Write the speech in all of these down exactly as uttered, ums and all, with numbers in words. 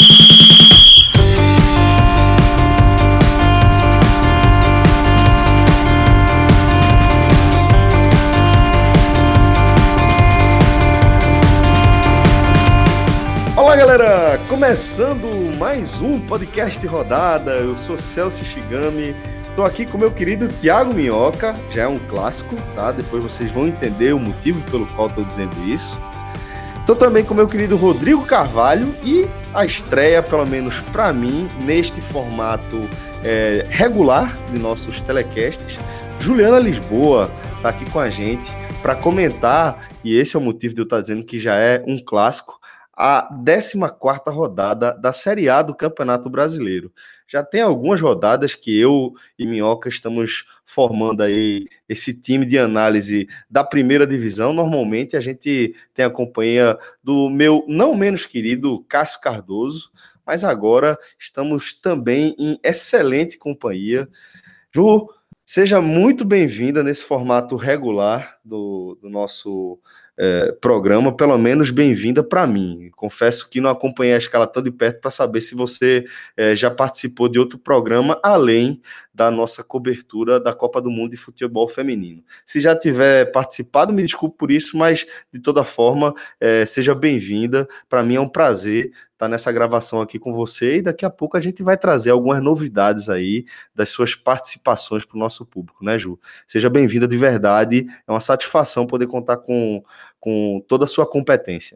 Olá, galera! Começando mais um podcast Rodada. Eu sou Celso Shigami. Estou aqui com meu querido Thiago Minhoca. Já é um clássico, tá? Depois vocês vão entender o motivo pelo qual estou dizendo isso. Estou também com meu querido Rodrigo Carvalho e a estreia, pelo menos para mim, neste formato é, regular de nossos telecasts, Juliana Lisboa está aqui com a gente para comentar, e esse é o motivo de eu estar dizendo que já é um clássico, a décima quarta rodada da Série A do Campeonato Brasileiro. Já tem algumas rodadas que eu e Minhoca estamos formando aí esse time de análise da primeira divisão. Normalmente a gente tem a companhia do meu não menos querido Cássio Cardoso, mas agora estamos também em excelente companhia. Ju, seja muito bem-vinda nesse formato regular do, do nosso É, programa, pelo menos bem-vinda para mim. Confesso que não acompanhei a escala tão de perto para saber se você é, já participou de outro programa, além da nossa cobertura da Copa do Mundo de Futebol Feminino. Se já tiver participado, me desculpe por isso, mas de toda forma, é, seja bem-vinda. Para mim é um prazer estar nessa gravação aqui com você e daqui a pouco a gente vai trazer algumas novidades aí das suas participações para o nosso público, né, Ju? Seja bem-vinda de verdade, é uma satisfação poder contar com com toda a sua competência.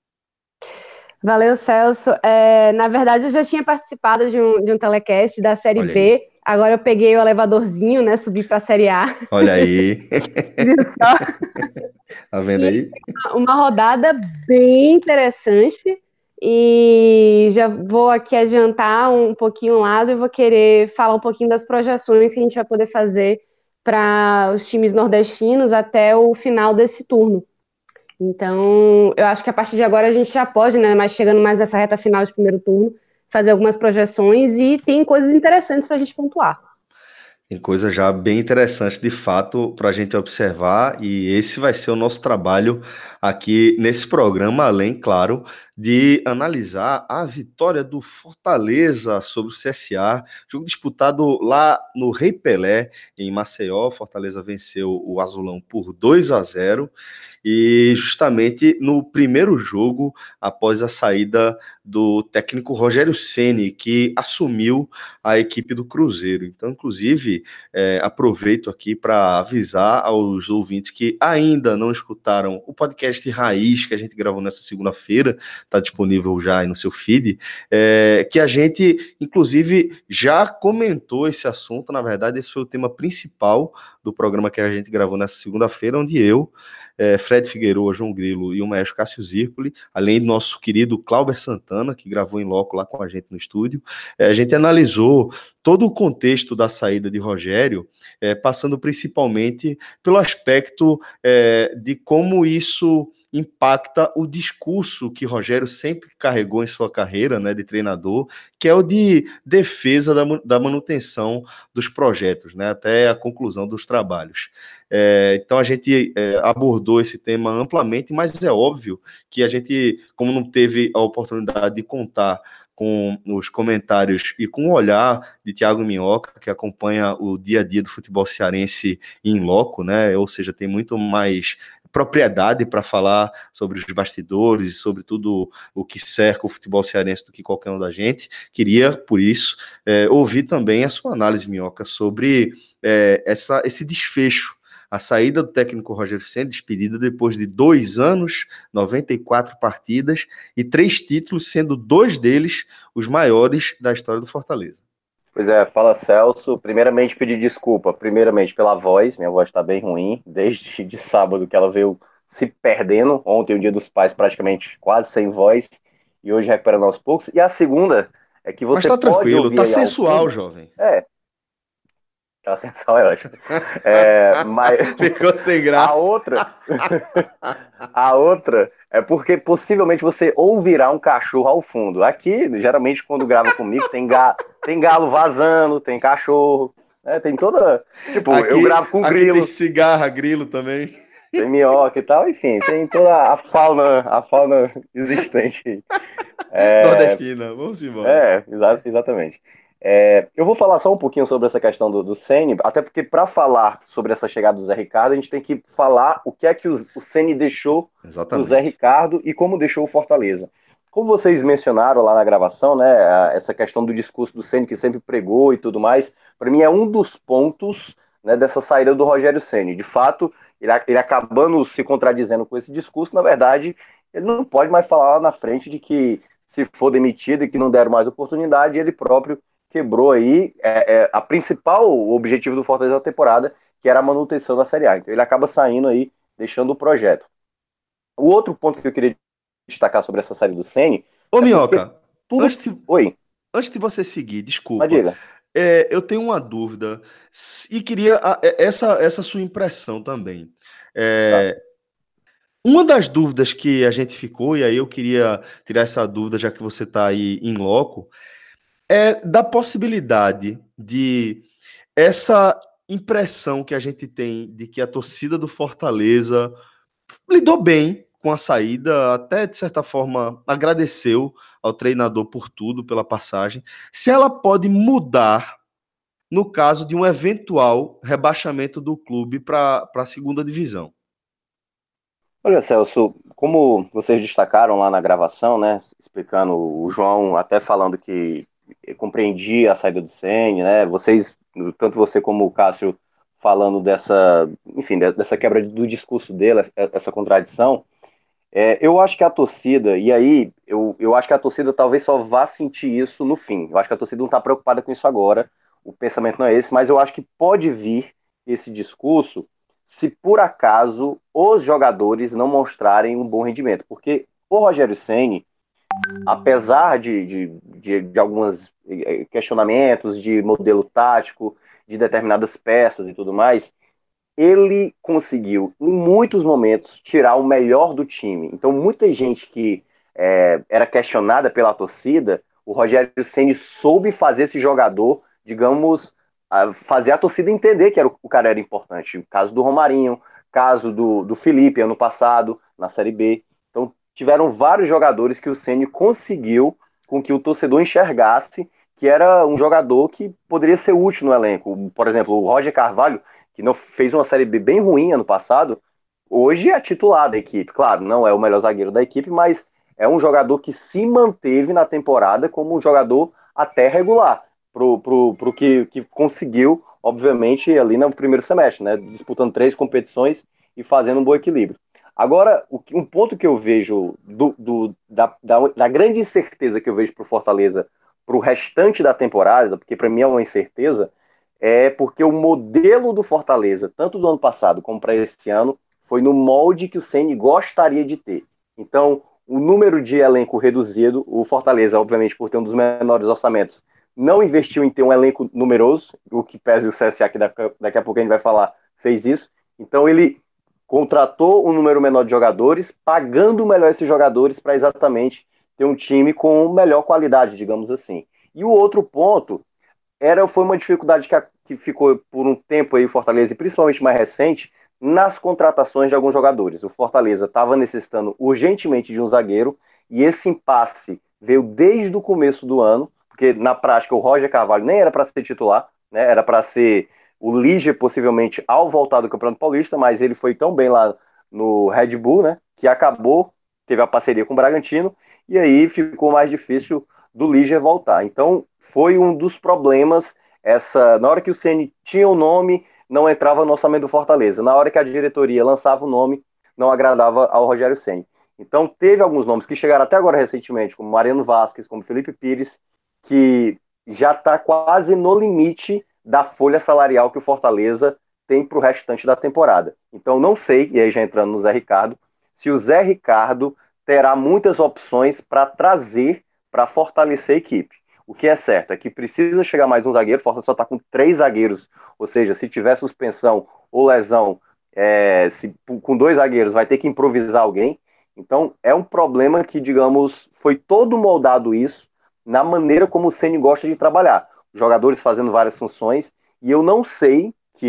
Valeu, Celso. É, na verdade, eu já tinha participado de um, de um telecast da Série Olha B, aí. Agora eu peguei o elevadorzinho, né, subi para a Série A. Olha aí. Viu só? Tá vendo aí? Uma rodada bem interessante e já vou aqui adiantar um pouquinho o lado e vou querer falar um pouquinho das projeções que a gente vai poder fazer para os times nordestinos até o final desse turno. Então, eu acho que a partir de agora a gente já pode, né, mas chegando mais nessa reta final de primeiro turno, fazer algumas projeções e tem coisas interessantes para a gente pontuar. Tem coisa já bem interessante, de fato, para a gente observar, e esse vai ser o nosso trabalho aqui nesse programa, além, claro, de analisar a vitória do Fortaleza sobre o C S A, jogo disputado lá no Rei Pelé, em Maceió. Fortaleza venceu o Azulão por dois a zero, e justamente no primeiro jogo, após a saída do técnico Rogério Ceni, que assumiu a equipe do Cruzeiro. Então, inclusive, é, aproveito aqui para avisar aos ouvintes que ainda não escutaram o podcast Raiz, que a gente gravou nessa segunda-feira, está disponível já aí no seu feed, é, que a gente, inclusive, já comentou esse assunto. Na verdade, esse foi o tema principal do programa que a gente gravou nessa segunda-feira, onde eu, É, Fred Figueiredo, João Grilo e o maestro Cássio Zirpoli, além do nosso querido Clauber Santana, que gravou em loco lá com a gente no estúdio, é, a gente analisou todo o contexto da saída de Rogério, é, passando principalmente pelo aspecto é, de como isso impacta o discurso que Rogério sempre carregou em sua carreira, né, de treinador, que é o de defesa da, da manutenção dos projetos, né, até a conclusão dos trabalhos. É, então a gente é, abordou esse tema amplamente, mas é óbvio que a gente, como não teve a oportunidade de contar com os comentários e com o olhar de Thiago Minhoca, que acompanha o dia a dia do futebol cearense em loco, né? Ou seja, tem muito mais propriedade para falar sobre os bastidores, sobre tudo o que cerca o futebol cearense do que qualquer um da gente. Queria, por isso, é, ouvir também a sua análise, Minhoca, sobre é, essa, esse desfecho, a saída do técnico Rogério Ceni, despedida depois de dois anos, noventa e quatro partidas e três títulos, sendo dois deles os maiores da história do Fortaleza. Pois é, fala Celso. Primeiramente pedir desculpa, primeiramente pela voz, minha voz está bem ruim, desde de sábado que ela veio se perdendo, ontem o dia dos pais praticamente quase sem voz, e hoje recuperando aos poucos. E a segunda é que você Mas tá pode tranquilo, ouvir tá aí ao sensual, fundo. jovem. É, tá sensual, é ótimo. É, mas Ficou sem graça. A outra, a outra é porque possivelmente você ouvirá um cachorro ao fundo. Aqui, geralmente, quando grava comigo, tem, ga, tem galo vazando, tem cachorro, né? Tem toda. Tipo, Aqui, eu gravo com aqui grilo. tem cigarra, grilo também. tem minhoca e tal, enfim, tem toda a fauna, a fauna existente. É, Nordestina, vamos embora. é exa- exatamente. É, eu vou falar só um pouquinho sobre essa questão do, do Ceni, até porque para falar sobre essa chegada do Zé Ricardo, a gente tem que falar o que é que os- o Ceni deixou para o Zé Exatamente. Ricardo e como deixou o Fortaleza. Como vocês mencionaram lá na gravação, né, a- essa questão do discurso do Ceni que sempre pregou e tudo mais, para mim é um dos pontos, né, dessa saída do Rogério Ceni. De fato, ele, a- ele acabando se contradizendo com esse discurso, na verdade, ele não pode mais falar lá na frente de que se for demitido e que não deram mais oportunidade, ele próprio quebrou aí é, é, a principal objetivo do Fortaleza da temporada, que era a manutenção da Série A. Então ele acaba saindo aí, deixando o projeto. O outro ponto que eu queria destacar sobre essa série do Ceni Ô, é porque Minhoca, tudo. antes de, Oi, antes de você seguir, mas desculpa, diga. é, eu tenho uma dúvida s- e queria a- é, essa, essa sua impressão também. Tá. É, uma das dúvidas que a gente ficou, e aí eu queria tirar essa dúvida, já que você está aí em loco, é da possibilidade de essa impressão que a gente tem de que a torcida do Fortaleza lidou bem com a saída, até de certa forma agradeceu ao treinador por tudo, pela passagem. Se ela pode mudar no caso de um eventual rebaixamento do clube para a segunda divisão. Olha, Celso, como vocês destacaram lá na gravação, né, explicando o João até falando que compreendia a saída do Ceni, né, vocês, tanto você como o Cássio, falando dessa, enfim, dessa quebra do discurso dele, essa contradição, é, eu acho que a torcida, e aí eu, eu acho que a torcida talvez só vá sentir isso no fim. Eu acho que a torcida não está preocupada com isso agora, o pensamento não é esse, mas eu acho que pode vir esse discurso se por acaso os jogadores não mostrarem um bom rendimento. Porque o Rogério Ceni, apesar de, de, de, de alguns questionamentos de modelo tático, de determinadas peças e tudo mais, ele conseguiu, em muitos momentos, tirar o melhor do time. Então, muita gente que é, era questionada pela torcida, o Rogério Ceni soube fazer esse jogador, digamos, fazer a torcida entender que era, o cara era importante. O caso do Romarinho, caso do, do Felipe, ano passado, na Série B. Então, tiveram vários jogadores que o Ceni conseguiu com que o torcedor enxergasse que era um jogador que poderia ser útil no elenco. Por exemplo, o Roger Carvalho, que não fez uma Série B bem ruim ano passado, hoje é titular da equipe. Claro, não é o melhor zagueiro da equipe, mas é um jogador que se manteve na temporada como um jogador até regular, pro, pro, pro que, que conseguiu, obviamente, ali no primeiro semestre, né? Disputando três competições e fazendo um bom equilíbrio. Agora, um ponto que eu vejo do, do, da, da, da grande incerteza que eu vejo para o Fortaleza para o restante da temporada, porque para mim é uma incerteza, é porque o modelo do Fortaleza, tanto do ano passado como para esse ano, foi no molde que o Ceni gostaria de ter. Então, o número de elenco reduzido, o Fortaleza, obviamente, por ter um dos menores orçamentos, não investiu em ter um elenco numeroso, o que pese o C S A, que daqui a pouco a gente vai falar, fez isso. Então, ele contratou um número menor de jogadores, pagando melhor esses jogadores para exatamente ter um time com melhor qualidade, digamos assim. E o outro ponto era, foi uma dificuldade que, a, que ficou por um tempo aí o Fortaleza, e principalmente mais recente, nas contratações de alguns jogadores. O Fortaleza estava necessitando urgentemente de um zagueiro, e esse impasse veio desde o começo do ano, porque na prática o Roger Carvalho nem era para ser titular, né, era para ser o Liger possivelmente ao voltar do Campeonato Paulista, mas ele foi tão bem lá no Red Bull, né, que acabou, teve a parceria com o Bragantino, e aí ficou mais difícil do Liger voltar. Então, foi um dos problemas. Essa, na hora que o Ceni tinha o nome, não entrava no orçamento do Fortaleza. Na hora que a diretoria lançava o nome, não agradava ao Rogério Ceni. Então, teve alguns nomes que chegaram até agora recentemente, como Mariano Vasquez, como Felipe Pires, que já está quase no limite da folha salarial que o Fortaleza tem para o restante da temporada. Então, não sei, e aí já entrando no Zé Ricardo, se o Zé Ricardo terá muitas opções para trazer para fortalecer a equipe. O que é certo é que precisa chegar mais um zagueiro, o Fortaleza só está com três zagueiros, ou seja, se tiver suspensão ou lesão, é, se, com dois zagueiros vai ter que improvisar alguém. Então é um problema que, digamos, foi todo moldado isso na maneira como o Ceni gosta de trabalhar. Jogadores fazendo várias funções, e eu não sei que,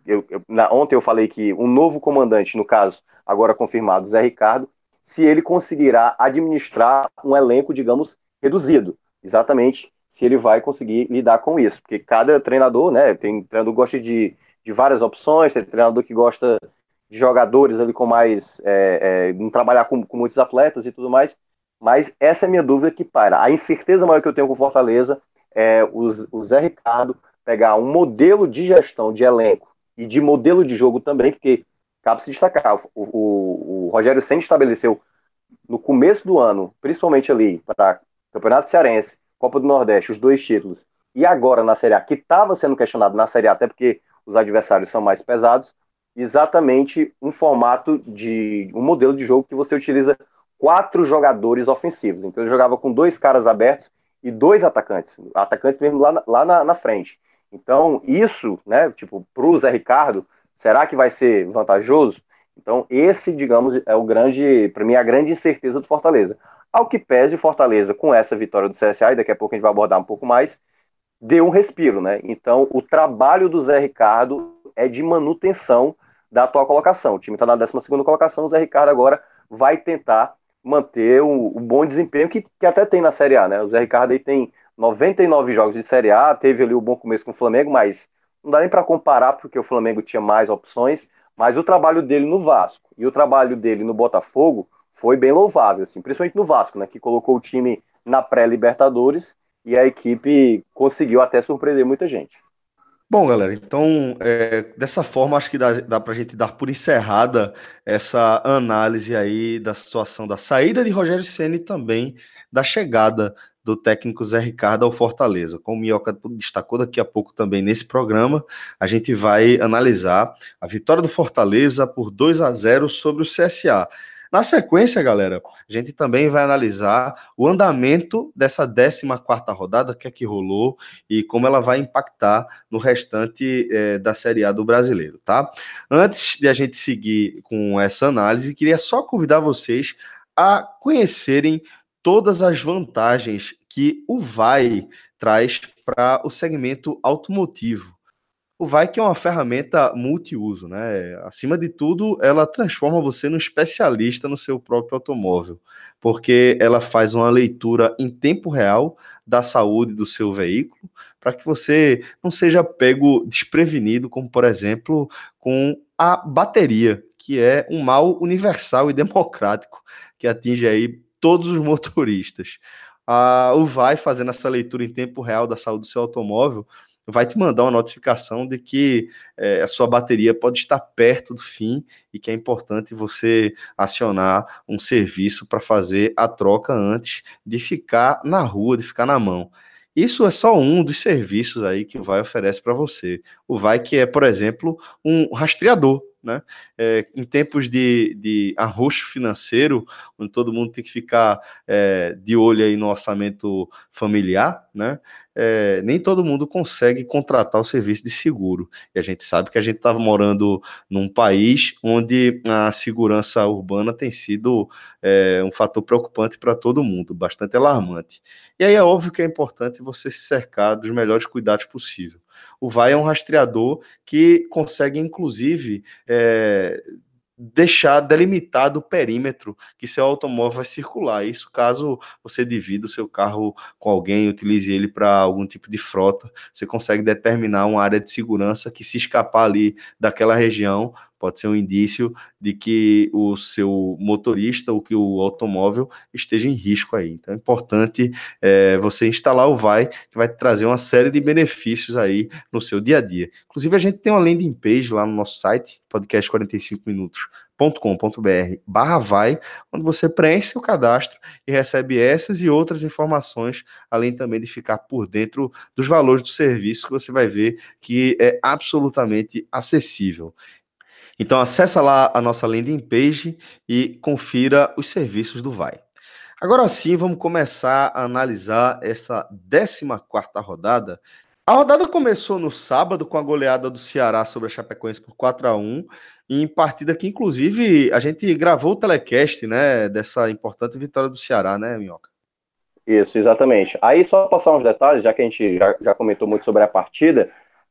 eu, eu, na, ontem eu falei que um novo comandante, no caso, agora confirmado, Zé Ricardo, se ele conseguirá administrar um elenco, digamos, reduzido. Exatamente se ele vai conseguir lidar com isso. Porque cada treinador, né, tem treinador que gosta de, de várias opções, tem treinador que gosta de jogadores ali com mais, é, é, não trabalhar com, com muitos atletas e tudo mais. Mas essa é a minha dúvida que para. A incerteza maior que eu tenho com o Fortaleza é o, o Zé Ricardo pegar um modelo de gestão de elenco e de modelo de jogo também, porque cabe se destacar, o, o, o Rogério Ceni estabeleceu no começo do ano, principalmente ali para Campeonato Cearense, Copa do Nordeste, os dois títulos, e agora na Série A, que estava sendo questionado na Série A, até porque os adversários são mais pesados, exatamente um formato de um modelo de jogo que você utiliza quatro jogadores ofensivos. Então ele jogava com dois caras abertos e dois atacantes, atacantes mesmo lá na, lá na, na frente. Então isso, né, tipo, para o Zé Ricardo, será que vai ser vantajoso? Então, esse, digamos, é o grande, para mim, a grande incerteza do Fortaleza. Ao que pese, Fortaleza, com essa vitória do C S A, e daqui a pouco a gente vai abordar um pouco mais, deu um respiro, né? Então, o trabalho do Zé Ricardo é de manutenção da atual colocação. O time está na décima segunda colocação, o Zé Ricardo agora vai tentar manter o, o bom desempenho que, que até tem na Série A, né? O Zé Ricardo aí tem noventa e nove jogos de Série A, teve ali o bom começo com o Flamengo, mas não dá nem para comparar, porque o Flamengo tinha mais opções, mas o trabalho dele no Vasco e o trabalho dele no Botafogo foi bem louvável, assim, principalmente no Vasco, né, que colocou o time na pré-Libertadores e a equipe conseguiu até surpreender muita gente. Bom, galera, então, é, dessa forma, acho que dá, dá para a gente dar por encerrada essa análise aí da situação da saída de Rogério Ceni e também da chegada do técnico Zé Ricardo ao Fortaleza. Como o Minhoca destacou daqui a pouco também nesse programa, a gente vai analisar a vitória do Fortaleza por dois a zero sobre o C S A. Na sequência, galera, a gente também vai analisar o andamento dessa décima quarta rodada, o que é que rolou e como ela vai impactar no restante é, da Série A do Brasileiro, tá? Antes de a gente seguir com essa análise, queria só convidar vocês a conhecerem todas as vantagens que o Vai traz para o segmento automotivo. O Vai que é uma ferramenta multiuso, né? Acima de tudo, ela transforma você num especialista no seu próprio automóvel, porque ela faz uma leitura em tempo real da saúde do seu veículo, para que você não seja pego desprevenido, como por exemplo, com a bateria, que é um mal universal e democrático que atinge aí todos os motoristas. Ah, o Vai fazendo essa leitura em tempo real da saúde do seu automóvel vai te mandar uma notificação de que é, a sua bateria pode estar perto do fim e que é importante você acionar um serviço para fazer a troca antes de ficar na rua, de ficar na mão. Isso é só um dos serviços aí que o Vai oferece para você. O Vai que é, por exemplo, um rastreador, né? É, em tempos de, de arroxo financeiro, onde todo mundo tem que ficar é, de olho aí no orçamento familiar, né? É, nem todo mundo consegue contratar o serviço de seguro. E a gente sabe que a gente estava morando num país onde a segurança urbana tem sido é, um fator preocupante para todo mundo, bastante alarmante. E aí é óbvio que é importante você se cercar dos melhores cuidados possível. O Vai é um rastreador que consegue, inclusive, é, deixar delimitado o perímetro que seu automóvel vai circular. Isso caso você divida o seu carro com alguém, utilize ele para algum tipo de frota, você consegue determinar uma área de segurança que, se escapar ali daquela região, pode ser um indício de que o seu motorista ou que o automóvel esteja em risco aí. Então é importante é, você instalar o Vai, que vai te trazer uma série de benefícios aí no seu dia a dia. Inclusive a gente tem uma landing page lá no nosso site, podcast quarenta e cinco minutos ponto com ponto b r barra vai, onde você preenche seu cadastro e recebe essas e outras informações, além também de ficar por dentro dos valores do serviço, que você vai ver que é absolutamente acessível. Então acessa lá a nossa landing page e confira os serviços do Vai. Agora sim, vamos começar a analisar essa décima quarta rodada. A rodada começou no sábado com a goleada do Ceará sobre a Chapecoense por quatro a um, em partida que, inclusive, a gente gravou o telecast, né, dessa importante vitória do Ceará, né, Minhoca? Isso, exatamente. Aí, só passar uns detalhes, já que a gente já, já comentou muito sobre a partida,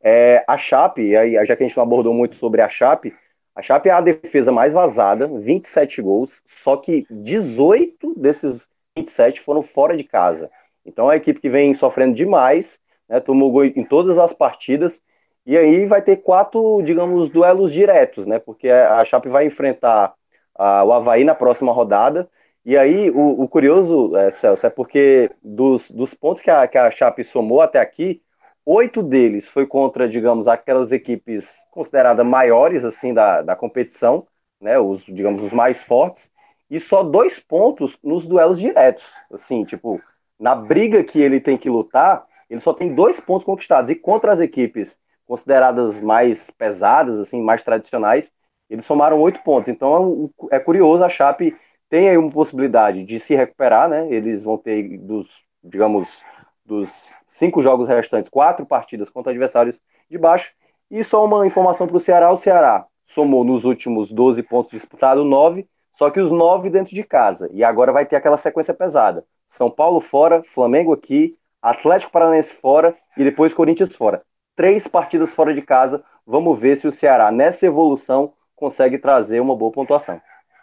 É, a Chape, aí, já que a gente não abordou muito sobre a Chape, a Chape é a defesa mais vazada, vinte e sete gols, só que dezoito desses vinte e sete foram fora de casa. Então é a equipe que vem sofrendo demais, né, tomou gol em todas as partidas, e aí vai ter quatro, digamos, duelos diretos, né, porque a Chape vai enfrentar a, o Avaí na próxima rodada, e aí o, o curioso, é, Celso, é porque dos, dos pontos que a, que a Chape somou até aqui, oito deles foi contra, digamos, aquelas equipes consideradas maiores, assim, da, da competição, né, os, digamos, os mais fortes, e só dois pontos nos duelos diretos, assim, tipo, na briga que ele tem que lutar, ele só tem dois pontos conquistados, e contra as equipes consideradas mais pesadas, assim, mais tradicionais, eles somaram oito pontos, então é curioso, a Chape tem aí uma possibilidade de se recuperar, né, eles vão ter dos, digamos, dos cinco jogos restantes, quatro partidas contra adversários de baixo. E só uma informação para o Ceará: o Ceará somou nos últimos doze pontos disputados nove, só que os nove dentro de casa. E agora vai ter aquela sequência pesada: São Paulo fora, Flamengo aqui, Atlético Paranaense fora e depois Corinthians fora. Três partidas fora de casa. Vamos ver se o Ceará, nessa evolução, consegue trazer uma boa pontuação.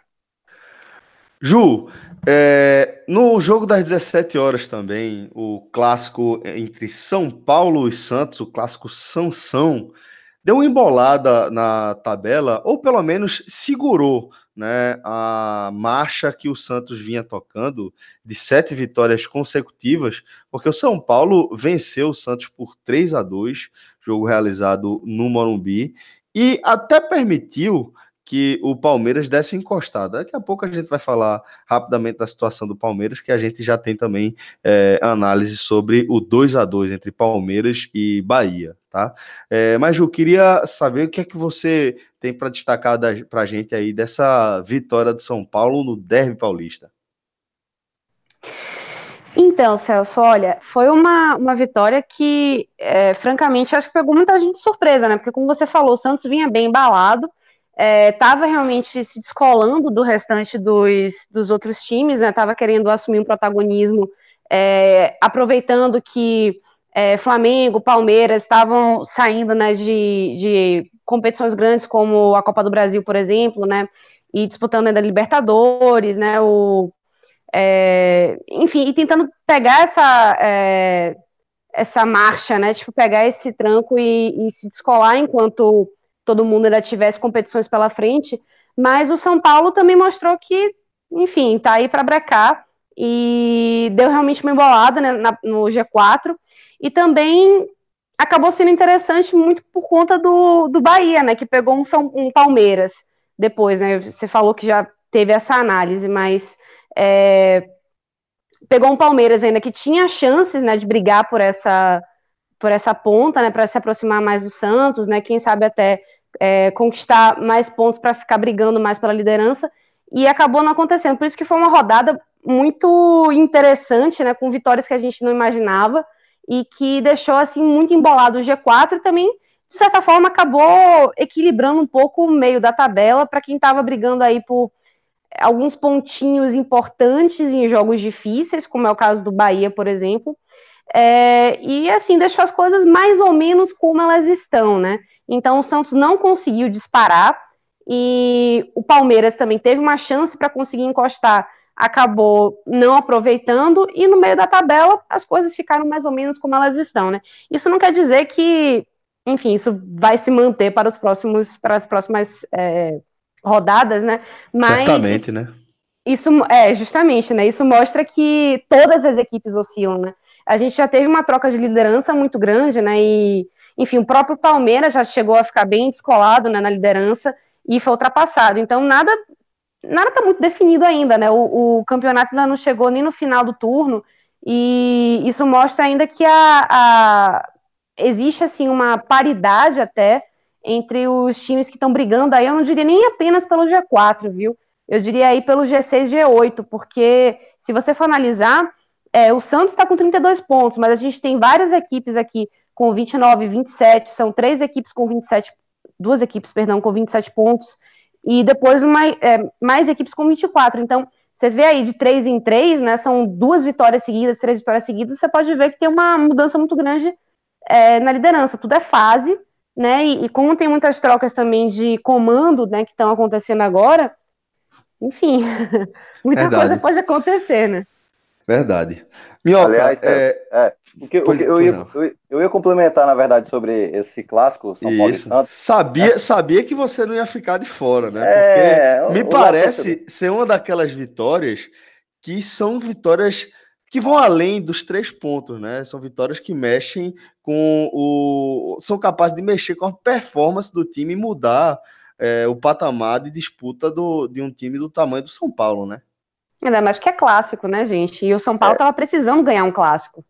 Ju, é, no jogo das dezessete horas também, o clássico entre São Paulo e Santos, o clássico Sansão, deu uma embolada na tabela, ou pelo menos segurou, né, a marcha que o Santos vinha tocando de sete vitórias consecutivas, porque o São Paulo venceu o Santos por três a dois, jogo realizado no Morumbi, e até permitiu que o Palmeiras desse encostada. Daqui a pouco a gente vai falar rapidamente da situação do Palmeiras, que a gente já tem também é, análise sobre o dois a dois entre Palmeiras e Bahia, tá? É, mas, Ju, queria saber o que é que você tem para destacar para a gente aí dessa vitória do São Paulo no Derby Paulista. Então, Celso, olha, foi uma, uma vitória que, é, francamente, acho que pegou muita gente de surpresa, né? Porque, como você falou, o Santos vinha bem embalado, estava é, realmente se descolando do restante dos, dos outros times, né? Estava querendo assumir um protagonismo, é, aproveitando que é, Flamengo, Palmeiras estavam saindo, né, de, de competições grandes como a Copa do Brasil, por exemplo, né? E disputando ainda Libertadores, né? O É, enfim, e tentando pegar essa, é, essa marcha, né? Tipo, pegar esse tranco e, e se descolar enquanto todo mundo ainda tivesse competições pela frente. Mas o São Paulo também mostrou que, enfim, tá aí para brecar e deu realmente uma embolada, né, na, no G quatro. E também acabou sendo interessante muito por conta do, do Bahia, né? Que pegou um, São, um Palmeiras depois, né? Você falou que já teve essa análise, mas é, pegou um Palmeiras ainda que tinha chances, né, de brigar por essa, por essa ponta, né, para se aproximar mais do Santos, né, quem sabe até é, conquistar mais pontos para ficar brigando mais pela liderança, e acabou não acontecendo. Por isso que foi uma rodada muito interessante, né, com vitórias que a gente não imaginava e que deixou assim muito embolado o G quatro e também, de certa forma, acabou equilibrando um pouco o meio da tabela para quem estava brigando aí por alguns pontinhos importantes em jogos difíceis, como é o caso do Bahia, por exemplo, é, e assim, deixou as coisas mais ou menos como elas estão, né? Então o Santos não conseguiu disparar, e o Palmeiras também teve uma chance para conseguir encostar, acabou não aproveitando, e no meio da tabela as coisas ficaram mais ou menos como elas estão, né? Isso não quer dizer que, enfim, isso vai se manter para os próximos, para as próximas é, rodadas, né? Mas certamente, isso, né? Isso é justamente, né? Isso mostra que todas as equipes oscilam, né? A gente já teve uma troca de liderança muito grande, né? E, enfim, o próprio Palmeiras já chegou a ficar bem descolado, né, na liderança e foi ultrapassado. Então, nada nada está muito definido ainda, né? O, o campeonato ainda não chegou nem no final do turno, e isso mostra ainda que a, a existe assim uma paridade até entre os times que estão brigando aí, eu não diria nem apenas pelo G quatro, viu? Eu diria aí pelo G seis, G oito, porque se você for analisar, é, o Santos está com trinta e dois pontos, mas a gente tem várias equipes aqui com vinte e nove, vinte e sete, são três equipes com vinte e sete, duas equipes, perdão, com vinte e sete pontos, e depois uma, é, mais equipes com vinte e quatro. Então, você vê aí de três em três, né? São duas vitórias seguidas, três vitórias seguidas, você pode ver que tem uma mudança muito grande é, na liderança, tudo é fase, né, e, e como tem muitas trocas também de comando, né, que estão acontecendo agora, enfim, muita coisa Verdade, pode acontecer, né? verdade. Minhoca, Aliás, Celso, é, é, o que, o que pois, eu, pois ia, não. eu, eu ia complementar, na verdade, sobre esse clássico, São Paulo e Isso. Santos, né? Sabia, sabia que você não ia ficar de fora, né? Porque É, me o, o lado torcedor. parece ser uma daquelas vitórias que são vitórias que vão além dos três pontos, né? São vitórias que mexem com o. São capazes de mexer com a performance do time e mudar é, o patamar de disputa do, de um time do tamanho do São Paulo, né? Ainda mais que é clássico, né, gente? E o São Paulo É, tava precisando ganhar um clássico.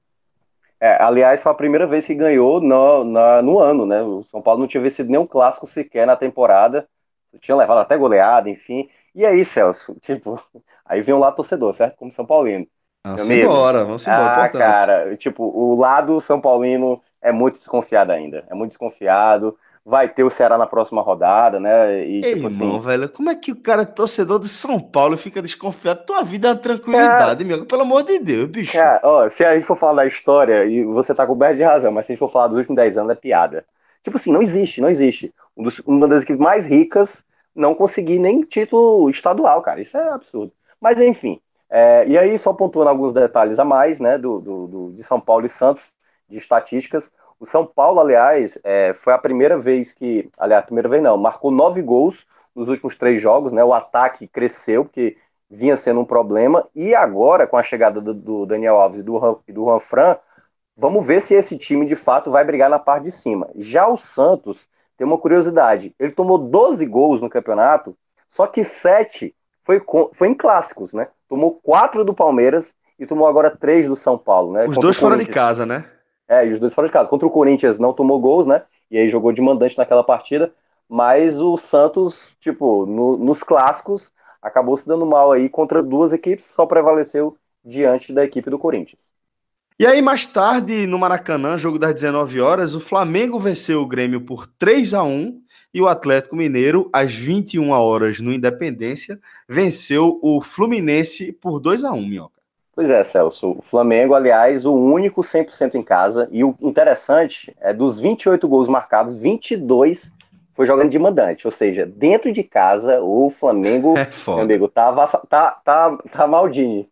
é, aliás, foi a primeira vez que ganhou no, na- no ano, né? O São Paulo não tinha vencido nenhum clássico sequer na temporada, tinha levado até goleada, enfim. E aí, Celso, tipo, aí vem um lado torcedor, certo? Como São Paulino. Meu Vamos amigo, embora, vamos embora, ah, importante. cara, tipo, o lado São Paulino é muito desconfiado ainda, é muito desconfiado. Vai ter o Ceará na próxima rodada, né? E, Ei, tipo irmão, assim, velho, como é que o cara é torcedor do São Paulo e fica desconfiado? Tua vida é uma cara, tranquilidade, meu, pelo amor de Deus, bicho. cara, ó, se a gente for falar da história, e você tá coberto de razão, mas se a gente for falar dos últimos dez anos, é piada. Tipo assim, não existe, não existe. Um dos- uma das equipes mais ricas não conseguir nem título estadual, cara. Isso é absurdo. Mas enfim, é, e aí, só pontuando alguns detalhes a mais, né, do, do- do- de São Paulo e Santos, de estatísticas. O São Paulo, aliás, é, foi a primeira vez que, aliás, a primeira vez não, marcou nove gols nos últimos três jogos, né? O ataque cresceu, porque vinha sendo um problema, e agora, com a chegada do, do Daniel Alves e do, Ran- e do Ranfran, vamos ver se esse time de fato vai brigar na parte de cima. Já o Santos tem uma curiosidade: ele tomou doze gols no campeonato, só que sete foi, foi em clássicos, né? Tomou quatro do Palmeiras e tomou agora três do São Paulo, né? Os Contra o dois fora de Corinthians. casa, né? É, e os dois fora de casa. Contra o Corinthians não tomou gols, né? E aí jogou de mandante naquela partida. Mas o Santos, tipo, no- nos clássicos, acabou se dando mal aí contra duas equipes, só prevaleceu diante da equipe do Corinthians. E aí, mais tarde, no Maracanã, jogo das dezenove horas, o Flamengo venceu o Grêmio por três a um e o Atlético Mineiro, às vinte e uma horas, no Independência, venceu o Fluminense por dois a um, Minhoca. Pois é, Celso. O Flamengo, aliás, o único cem por cento em casa. E o interessante é dos vinte e oito gols marcados, vinte e dois foi jogando de mandante. Ou seja, dentro de casa, o É Flamengo, meu foda. amigo, tá, avassa- tá, tá, tá Maldini.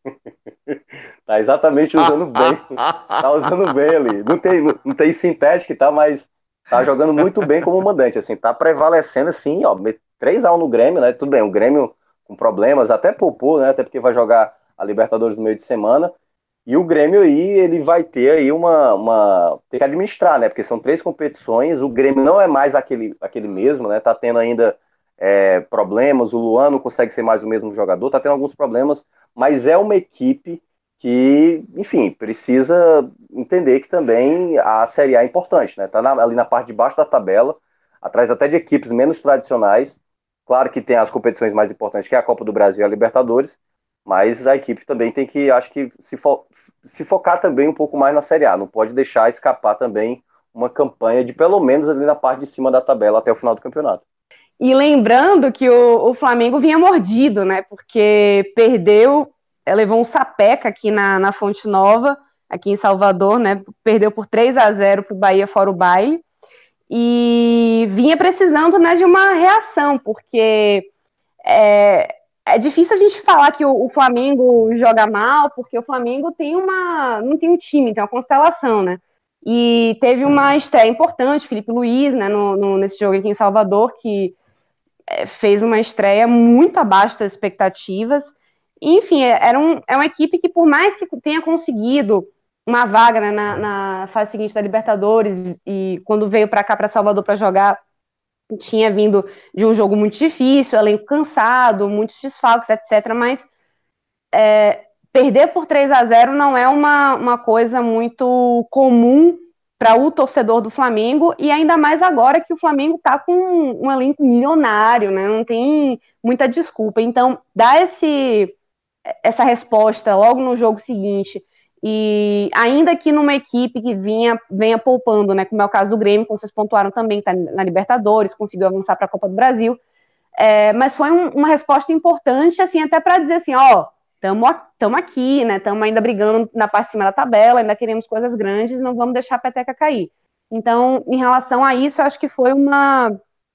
Tá exatamente usando bem. Tá usando bem ali. Não tem, não, não tem sintético e tal, mas tá jogando muito bem como mandante. Assim, tá prevalecendo assim, ó. três a um no Grêmio, né? Tudo bem, o Grêmio com problemas, até poupou, né? Até porque vai jogar a Libertadores no meio de semana. E o Grêmio aí, ele vai ter aí uma, uma. Tem que administrar, né? Porque são três competições. O Grêmio não é mais aquele, aquele mesmo, né? Tá tendo ainda é, problemas. O Luan não consegue ser mais o mesmo jogador, tá tendo alguns problemas, mas é uma equipe que, enfim, precisa entender que também a Série A é importante, né? Tá na, ali na parte de baixo da tabela, atrás até de equipes menos tradicionais. Claro que tem as competições mais importantes, que é a Copa do Brasil e a Libertadores, mas a equipe também tem que, acho que, se, fo se focar também um pouco mais na Série A. Não pode deixar escapar também uma campanha de pelo menos ali na parte de cima da tabela até o final do campeonato. E lembrando que o, o Flamengo vinha mordido, né? Porque perdeu, eh, levou um sapeca aqui na, na Fonte Nova, aqui em Salvador, né? Perdeu por três a zero para o Bahia fora o baile. E vinha precisando, né, de uma reação, porque é, é difícil a gente falar que o, o Flamengo joga mal, porque o Flamengo tem uma. Não tem um time, tem uma constelação, né? E teve uma estreia importante, Felipe Luiz, né, no, no, nesse jogo aqui em Salvador, que fez uma estreia muito abaixo das expectativas. Enfim, era um, é uma equipe que, por mais que tenha conseguido uma vaga, né, na, na fase seguinte da Libertadores, e quando veio para cá, para Salvador, para jogar, tinha vindo de um jogo muito difícil, elenco cansado, muitos desfalques, etcétera. Mas é, perder por três a zero não é uma, uma coisa muito comum para o torcedor do Flamengo, e ainda mais agora que o Flamengo está com um, um elenco milionário, né? Não tem muita desculpa. Então, dar esse, essa resposta logo no jogo seguinte, e ainda que numa equipe que vinha, venha poupando, né? Como é o caso do Grêmio, como vocês pontuaram também, está na Libertadores, conseguiu avançar para a Copa do Brasil. É, mas foi um, uma resposta importante, assim, até para dizer assim, ó, estamos aqui, né? Estamos ainda brigando na parte de cima da tabela, ainda queremos coisas grandes, não vamos deixar a peteca cair. Então, em relação a isso, eu acho que foi uma,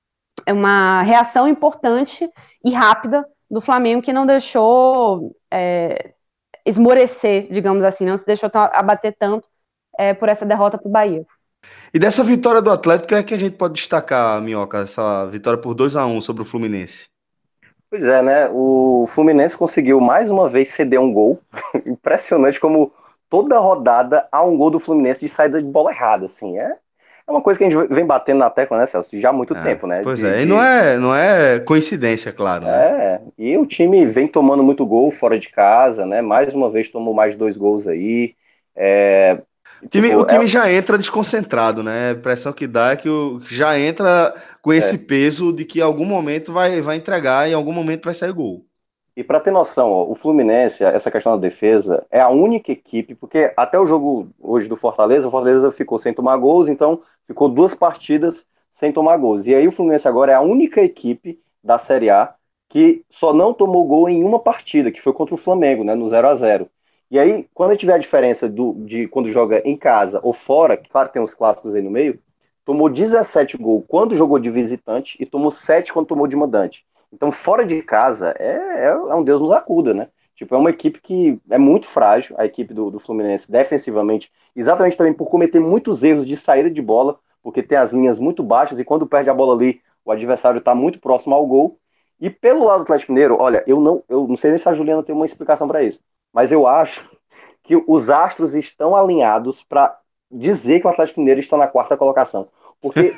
uma reação importante e rápida do Flamengo, que não deixou é, esmorecer, digamos assim, não se deixou abater tanto é, por essa derrota para o Bahia. E dessa vitória do Atlético, é que a gente pode destacar, Minhoca, essa vitória por dois a um sobre o Fluminense? Pois é, né? O Fluminense conseguiu mais uma vez ceder um gol. Impressionante como toda rodada há um gol do Fluminense de saída de bola errada, assim. É, é uma coisa que a gente vem batendo na tecla, né, Celso? Já há muito É, tempo, né? pois De, é, e não de... é, não é coincidência, claro, né? É, e o time vem tomando muito gol fora de casa, né? Mais uma vez tomou mais dois gols aí. É, O time, o tipo, é, time já entra desconcentrado, né? A impressão que dá é que o, que já entra com esse é. peso de que em algum momento vai, vai entregar e em algum momento vai sair gol. E para ter noção, ó, o Fluminense, essa questão da defesa, é a única equipe, porque até o jogo hoje do Fortaleza, o Fortaleza ficou sem tomar gols, então ficou duas partidas sem tomar gols. E aí o Fluminense agora é a única equipe da Série A que só não tomou gol em uma partida, que foi contra o Flamengo, né, no zero a zero. E aí, quando tiver a diferença do, de quando joga em casa ou fora, que claro que tem os clássicos aí no meio, tomou dezessete gols quando jogou de visitante e tomou sete quando tomou de mandante. Então, fora de casa, é, é um Deus nos acuda, né? Tipo, é uma equipe que é muito frágil, a equipe do, do Fluminense, defensivamente, exatamente também por cometer muitos erros de saída de bola, porque tem as linhas muito baixas e quando perde a bola ali, o adversário está muito próximo ao gol. E pelo lado do Atlético Mineiro, olha, eu não, eu não sei nem se a Juliana tem uma explicação para isso, mas eu acho que os astros estão alinhados para dizer que o Atlético Mineiro está na quarta colocação. Porque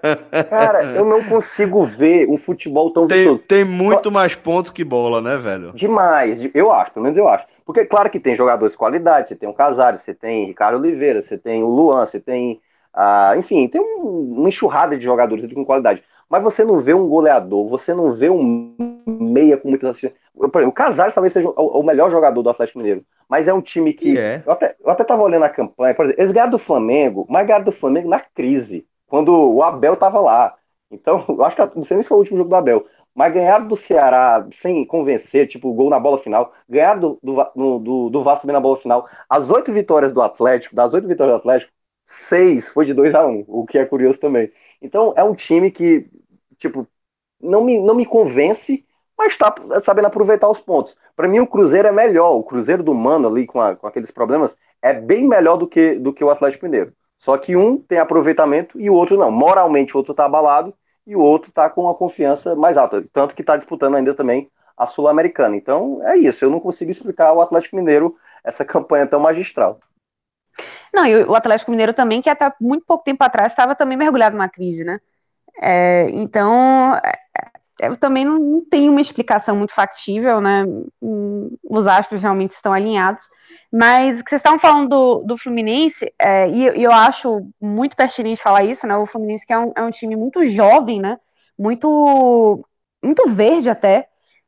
cara, eu não consigo ver um futebol tão Tem, vistoso. tem muito mais ponto que bola, né, velho? Demais, eu acho, pelo menos eu acho. Porque, claro que tem jogadores de qualidade, você tem o Casares, você tem Ricardo Oliveira, você tem o Luan, você tem. Ah, enfim, tem um, uma enxurrada de jogadores com qualidade. Mas você não vê um goleador, você não vê um meia com muitas assistências. Por exemplo, o Casares talvez seja o, o melhor jogador do Atlético Mineiro. Mas é um time E que. é. Eu até, eu até tava olhando a campanha, por exemplo, eles ganharam do Flamengo, mas ganharam do Flamengo na crise, quando o Abel tava lá. Então, eu acho que não sei nem se foi o último jogo do Abel. Mas ganhar do Ceará sem convencer, tipo, gol na bola final, ganhar do, do, do, do Vasco também na bola final. As oito vitórias do Atlético, das oito vitórias do Atlético, seis foi de dois a um, o que é curioso também. Então é um time que, tipo, não me, não me convence, mas está sabendo aproveitar os pontos. Para mim, o Cruzeiro é melhor. O Cruzeiro do Mano ali, com, a, com aqueles problemas, é bem melhor do que, do que o Atlético Mineiro. Só que um tem aproveitamento e o outro não. Moralmente, o outro está abalado e o outro está com uma confiança mais alta. Tanto que está disputando ainda também a Sul-Americana. Então, é isso. Eu não consigo explicar o Atlético Mineiro essa campanha tão magistral. Não, e o Atlético Mineiro também, que até muito pouco tempo atrás estava também mergulhado numa crise, né? É, então, eu também não, não tenho uma explicação muito factível, né? Hum, Os astros realmente estão alinhados. Mas o que vocês estavam falando do, do Fluminense, é, e, e eu acho muito pertinente falar isso, né? O Fluminense que é um, é um time muito jovem, né? Muito, muito verde até.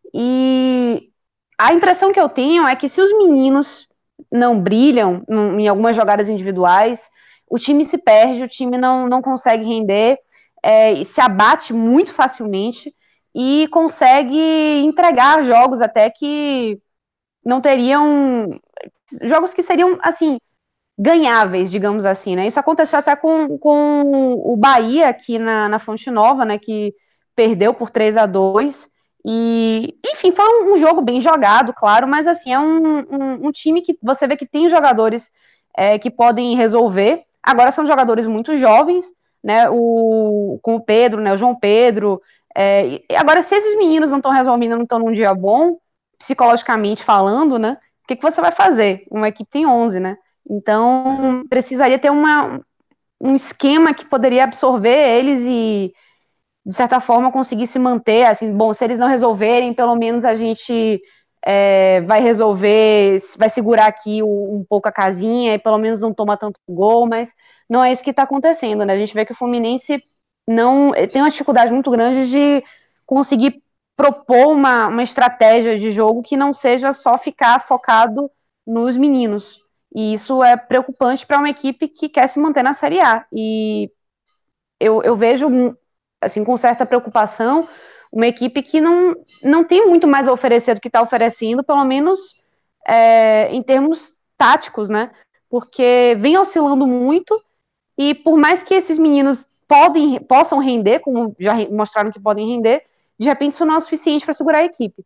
E a impressão que eu tenho é que se os meninos não brilham num- em algumas jogadas individuais, o time se perde, o time não, não consegue render, é, e se abate muito facilmente e consegue entregar jogos até que não teriam. Jogos que seriam, assim, ganháveis, digamos assim, né? Isso aconteceu até com, com o Bahia aqui na, na Fonte Nova, né? Que perdeu por três a dois. E, enfim, foi um, um jogo bem jogado, claro, mas assim, é um, um, um time que você vê que tem jogadores é, que podem resolver. Agora são jogadores muito jovens, né? O, com o Pedro, né? O João Pedro. É, e agora, se esses meninos não estão resolvendo, não estão num dia bom, psicologicamente falando, né? O que, que você vai fazer? Uma equipe tem onze, né? Então, precisaria ter uma, um esquema que poderia absorver eles e, de certa forma, conseguir se manter. Assim, bom, se eles não resolverem, pelo menos a gente é, vai resolver, vai segurar aqui um, um pouco a casinha e pelo menos não toma tanto gol, mas não é isso que está acontecendo, né? A gente vê que o Fluminense não tem uma dificuldade muito grande de conseguir propor uma, uma estratégia de jogo que não seja só ficar focado nos meninos. E isso é preocupante para uma equipe que quer se manter na Série A. E eu, eu vejo, assim, com certa preocupação, uma equipe que não, não tem muito mais a oferecer do que está oferecendo, pelo menos é, em termos táticos, né? Porque vem oscilando muito E por mais que esses meninos podem, possam render, como já mostraram que podem render, de repente isso não é o suficiente para segurar a equipe.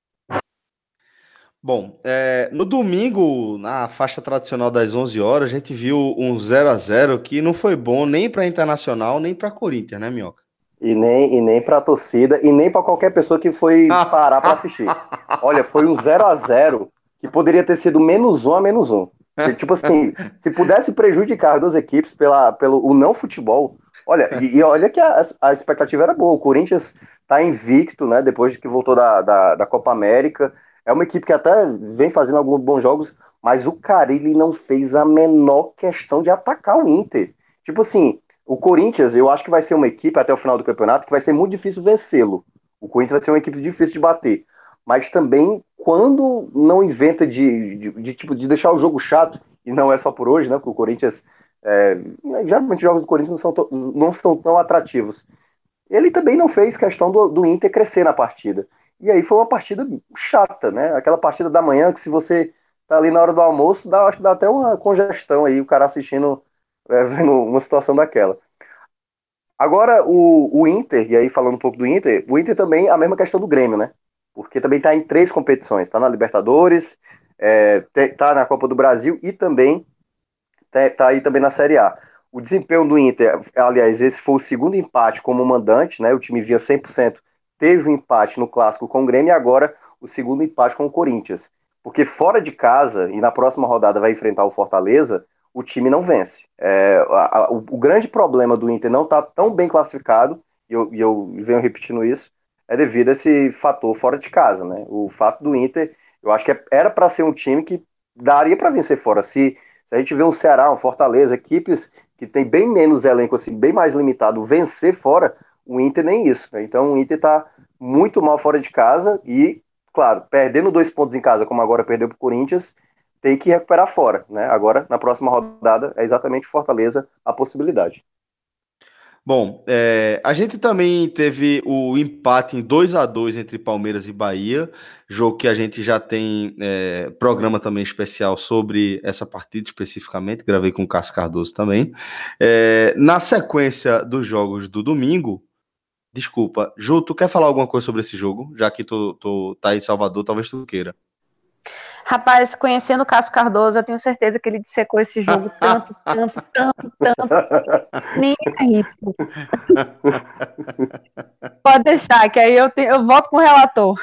Bom, é, no domingo, na faixa tradicional das onze horas, a gente viu um zero a zero que não foi bom nem para Internacional, nem para Corinthians, né, Minhoca? E nem, e nem para a torcida, e nem para qualquer pessoa que foi parar para assistir. Olha, foi um zero a zero que poderia ter sido menos um a menos um. Tipo assim, se pudesse prejudicar as duas equipes pela, pelo o não futebol, olha, e, e olha que a, a expectativa era boa. O Corinthians tá invicto, né? Depois de que voltou da, da, da Copa América. É uma equipe que até vem fazendo alguns bons jogos, mas o Carille não fez a menor questão de atacar o Inter. Tipo assim, o Corinthians, eu acho que vai ser uma equipe até o final do campeonato que vai ser muito difícil vencê-lo. O Corinthians vai ser uma equipe difícil de bater. Mas também, quando não inventa de, de, de, tipo, de deixar o jogo chato, e não é só por hoje, né? Porque o Corinthians. É, geralmente os jogos do Corinthians não são, não são tão atrativos. Ele também não fez questão do, do Inter crescer na partida. E aí foi uma partida chata, né? Aquela partida da manhã que se você tá ali na hora do almoço, dá, acho que dá até uma congestão aí, o cara assistindo, é, vendo uma situação daquela. Agora, o, o Inter, e aí falando um pouco do Inter, o Inter também é a mesma questão do Grêmio, né? Porque também está em três competições, está na Libertadores, é, tá na Copa do Brasil e também tá aí também na Série A. O desempenho do Inter, aliás, esse foi o segundo empate como mandante, né? O time vinha cem por cento, teve um empate no clássico com o Grêmio e agora o segundo empate com o Corinthians. Porque fora de casa, e na próxima rodada vai enfrentar o Fortaleza, o time não vence. É, a, a, o, o grande problema do Inter não estar tá tão bem classificado, e eu, e eu venho repetindo isso, é devido a esse fator fora de casa, né? O fato do Inter, eu acho que é, era para ser um time que daria para vencer fora. Se se a gente vê um Ceará, um Fortaleza, equipes que tem bem menos elenco, assim, bem mais limitado, vencer fora, o Inter nem isso, né? Então o Inter tá muito mal fora de casa e, claro, perdendo dois pontos em casa, como agora perdeu pro Corinthians, tem que recuperar fora, né? Agora, na próxima rodada, é exatamente Fortaleza a possibilidade. Bom, é, a gente também teve o empate em dois a dois entre Palmeiras e Bahia, jogo que a gente já tem é, programa também especial sobre essa partida especificamente, gravei com o Cássio Cardoso também. É, na sequência dos jogos do domingo, desculpa, Ju, tu quer falar alguma coisa sobre esse jogo? Já que tu, tu tá em Salvador, talvez tu queira. Rapaz, conhecendo o Cássio Cardoso, eu tenho certeza que ele dissecou esse jogo tanto, tanto, tanto, tanto. Nem aí. Pode deixar, que aí eu, te, eu volto com o relator.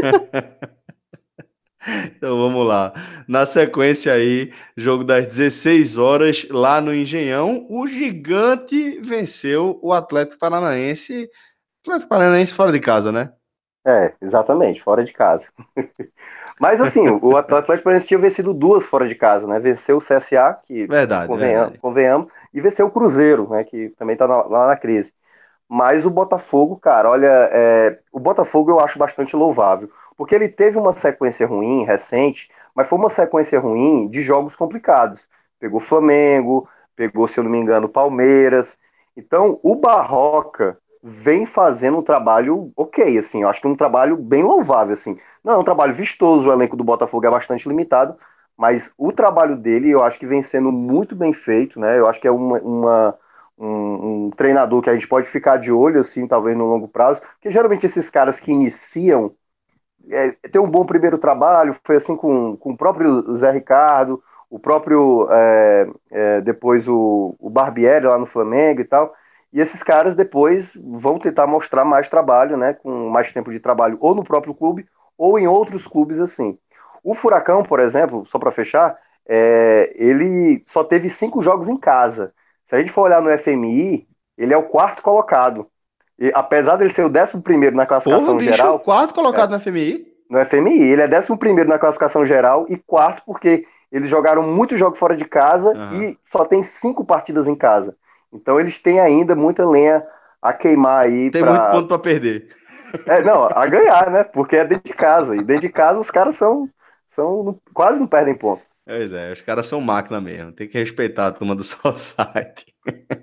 Então vamos lá. Na sequência aí, jogo das dezesseis horas, lá no Engenhão, o Gigante venceu o Atlético Paranaense. Atlético Paranaense fora de casa, né? É, exatamente, fora de casa. Mas assim, o Atlético Paranaense tinha vencido duas fora de casa, né? Venceu o C S A, que Verdade, convenhamos, verdade. convenhamos, e venceu o Cruzeiro, né? Que também tá na, lá na crise. Mas o Botafogo, cara, olha, é, o Botafogo eu acho bastante louvável, porque ele teve uma sequência ruim, recente, mas foi uma sequência ruim de jogos complicados. Pegou Flamengo, pegou, se eu não me engano, Palmeiras. Então, o Barroca vem fazendo um trabalho ok, assim, eu acho que é um trabalho bem louvável, assim. Não é um trabalho vistoso, o elenco do Botafogo é bastante limitado, mas o trabalho dele eu acho que vem sendo muito bem feito, né? Eu acho que é uma, uma um, um treinador que a gente pode ficar de olho, assim, talvez no longo prazo, porque geralmente esses caras que iniciam é, tem um bom primeiro trabalho, foi assim com, com o próprio Zé Ricardo, o próprio é, é, depois o, o Barbieri lá no Flamengo e tal, e esses caras depois vão tentar mostrar mais trabalho, né, com mais tempo de trabalho ou no próprio clube ou em outros clubes assim. O Furacão, por exemplo, só para fechar, é, ele só teve cinco jogos em casa. Se a gente for olhar no F M I, ele é o quarto colocado. E, apesar dele ser o décimo primeiro na Porra, classificação bicho, geral, quarto colocado é, na F M I. no F M I, ele é décimo primeiro na classificação geral e quarto porque eles jogaram muitos jogos fora de casa Uhum. e só tem cinco partidas em casa. Então eles têm ainda muita lenha a queimar aí Tem muito para ponto para perder. é, não, a ganhar, né? Porque é dentro de casa. E dentro de casa os caras são, são quase não perdem pontos. Pois é, os caras são máquina mesmo. Tem que respeitar a turma do Society.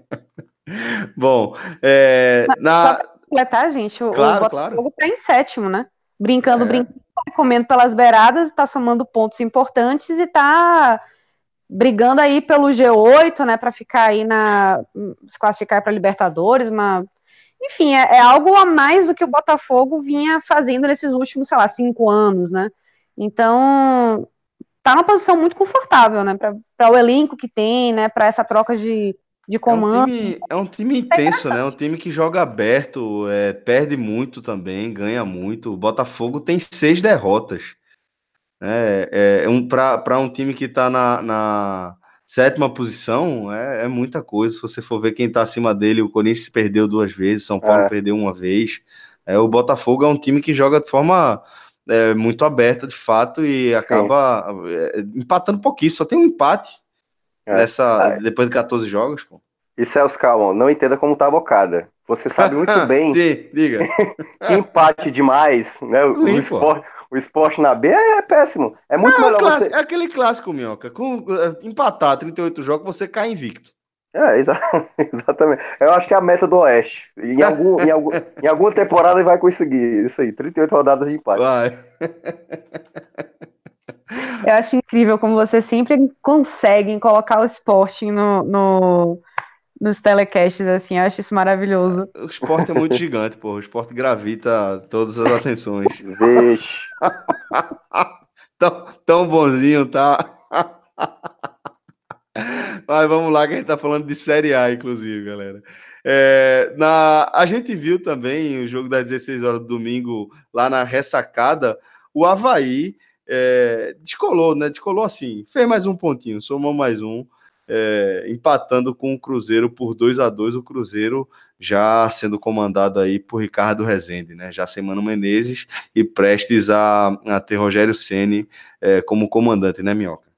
Bom, é, Só na... para completar, gente, o, o Claro, claro. Botafogo tá em sétimo, né? Brincando, É. brincando, comendo pelas beiradas, tá somando pontos importantes e tá brigando aí pelo G oito, né, para ficar aí na, se classificar para Libertadores, uma, enfim, é, é algo a mais do que o Botafogo vinha fazendo nesses últimos, sei lá, cinco anos, né, então tá numa posição muito confortável, né, para o elenco que tem, né, para essa troca de, de É um comando. time, é um time É intenso, né? É um interessante. time que joga aberto, é, perde muito também, ganha muito. O Botafogo tem seis derrotas. É, é um, para um time que está na, na sétima posição, é, é muita coisa. Se você for ver quem está acima dele, o Corinthians perdeu duas vezes, São Paulo É, perdeu uma vez. É, o Botafogo é um time que joga de forma é, muito aberta, de fato, e sim. acaba é, empatando pouquinho. Só tem um empate É. nessa Ah, depois de quatorze jogos, pô. e Celso, calma, não entenda como tá a bocada. Você sabe muito bem Sim, diga. que empate demais, né? O Ruim, pô. esporte, o esporte na B é péssimo. É muito É, um melhor clássico, você. é aquele clássico, Minhoca. Com é, empatar trinta e oito jogos, você cai invicto. É, exa- exatamente. Eu acho que é a meta do Oeste. Em, algum, em, algum, em alguma temporada ele vai conseguir isso aí, trinta e oito rodadas de empate. Vai. Eu acho incrível como você sempre conseguem colocar o Sporting no, no, nos telecasts, assim, eu acho isso maravilhoso. O esporte é muito gigante, pô. O esporte gravita todas as atenções. Vixe. Tão, tão bonzinho, tá? Mas vamos lá, que a gente tá falando de Série A, inclusive, galera. É, na, a gente viu também o jogo das dezesseis horas do domingo, lá na ressacada, o Avaí é, descolou, né? Descolou assim, fez mais um pontinho, somou mais um, é, empatando com o Cruzeiro por dois a dois. O Cruzeiro já sendo comandado aí por Ricardo Rezende, né? Já sem Mano Menezes e prestes a, a ter Rogério Ceni é, como comandante, né, Minhoca?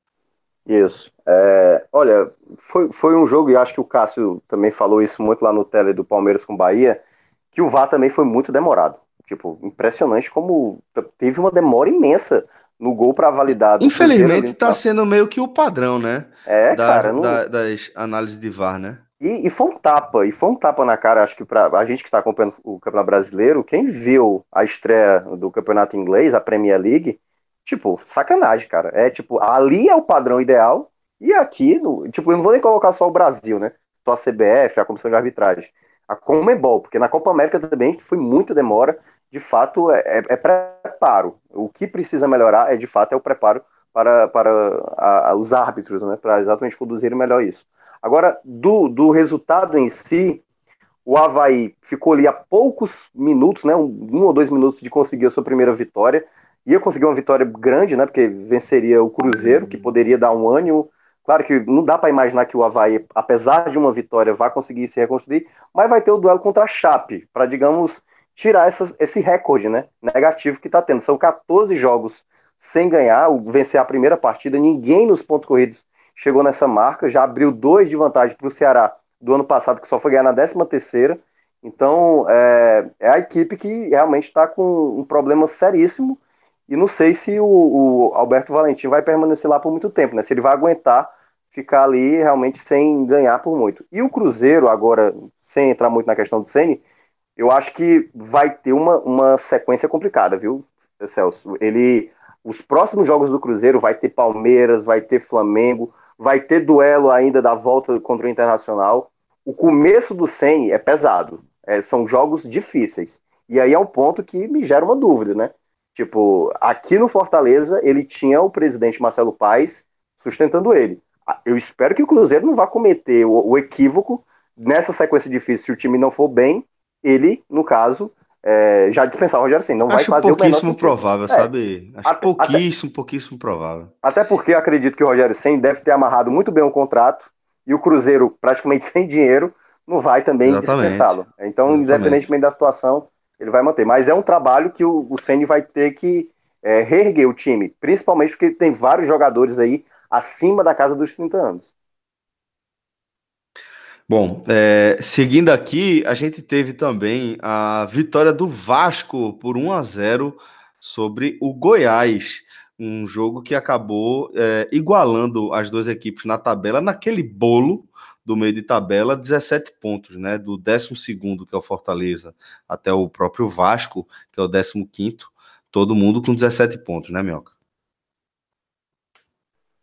Isso. É, olha, foi, foi um jogo, e acho que o Cássio também falou isso muito lá no tele do Palmeiras com o Bahia, que o V A R também foi muito demorado. Tipo, impressionante como teve uma demora imensa no gol para validar do Cruzeiro ali Infelizmente no está final. sendo meio que o padrão, né? É, Das, cara, não, da- das análises de V A R, né? e, e foi um tapa, e foi um tapa na cara, acho que para a gente que está acompanhando o Campeonato Brasileiro, quem viu a estreia do Campeonato Inglês, a Premier League, tipo, sacanagem, cara. É tipo, ali é o padrão ideal, e aqui, no, tipo, eu não vou nem colocar só o Brasil, né? Só a C B F, a Comissão de Arbitragem. A Conmebol, porque na Copa América também foi muita demora, de fato, é, é é preparo. O que precisa melhorar é, de fato, é o preparo para, para a, a, os árbitros, né? Para exatamente conduzirem melhor isso. Agora, do, do resultado em si, o Avaí ficou ali a poucos minutos, né, um, um ou dois minutos de conseguir a sua primeira vitória. Ia conseguir uma vitória grande, né, porque venceria o Cruzeiro, que poderia dar um ânimo. Claro que não dá para imaginar que o Avaí, apesar de uma vitória, vai conseguir se reconstruir, mas vai ter o duelo contra a Chape, para, digamos, tirar essas, esse recorde, né, negativo que está tendo. São quatorze jogos sem ganhar, vencer a primeira partida, ninguém nos pontos corridos chegou nessa marca, já abriu dois de vantagem para o Ceará do ano passado, que só foi ganhar na décima terceira. Então, é, é a equipe que realmente está com um problema seríssimo. E não sei se o, o Alberto Valentim vai permanecer lá por muito tempo, né? Se ele vai aguentar ficar ali realmente sem ganhar por muito. E o Cruzeiro, agora, sem entrar muito na questão do Ceni, eu acho que vai ter uma, uma sequência complicada, viu, Celso? Ele, os próximos jogos do Cruzeiro vai ter Palmeiras, vai ter Flamengo, vai ter duelo ainda da volta contra o Internacional. O começo do Ceni é pesado, é, são jogos difíceis. E aí é um ponto que me gera uma dúvida, né? Tipo, aqui no Fortaleza ele tinha o presidente Marcelo Paes sustentando ele. Eu espero que o Cruzeiro não vá cometer o, o equívoco nessa sequência difícil se o time não for bem ele, no caso, é, já dispensar o Rogério Ceni. Não vai Acho fazer o menor pouquíssimo sentido. provável, É, sabe? Acho até, até, pouquíssimo, pouquíssimo provável. até porque eu acredito que o Rogério Ceni deve ter amarrado muito bem o contrato e o Cruzeiro, praticamente sem dinheiro, não vai também Exatamente. dispensá-lo. Então, Exatamente. independentemente da situação, ele vai manter. Mas é um trabalho que o, o Ceni vai ter que é, reerguer o time, principalmente porque tem vários jogadores aí acima da casa dos trinta anos. Bom, é, seguindo aqui, a gente teve também a vitória do Vasco por um a zero sobre o Goiás, um jogo que acabou é, igualando as duas equipes na tabela, naquele bolo do meio de tabela, dezessete pontos, né? Do décimo segundo, que é o Fortaleza, até o próprio Vasco, que é o décimo quinto, todo mundo com dezessete pontos, né, Mioca?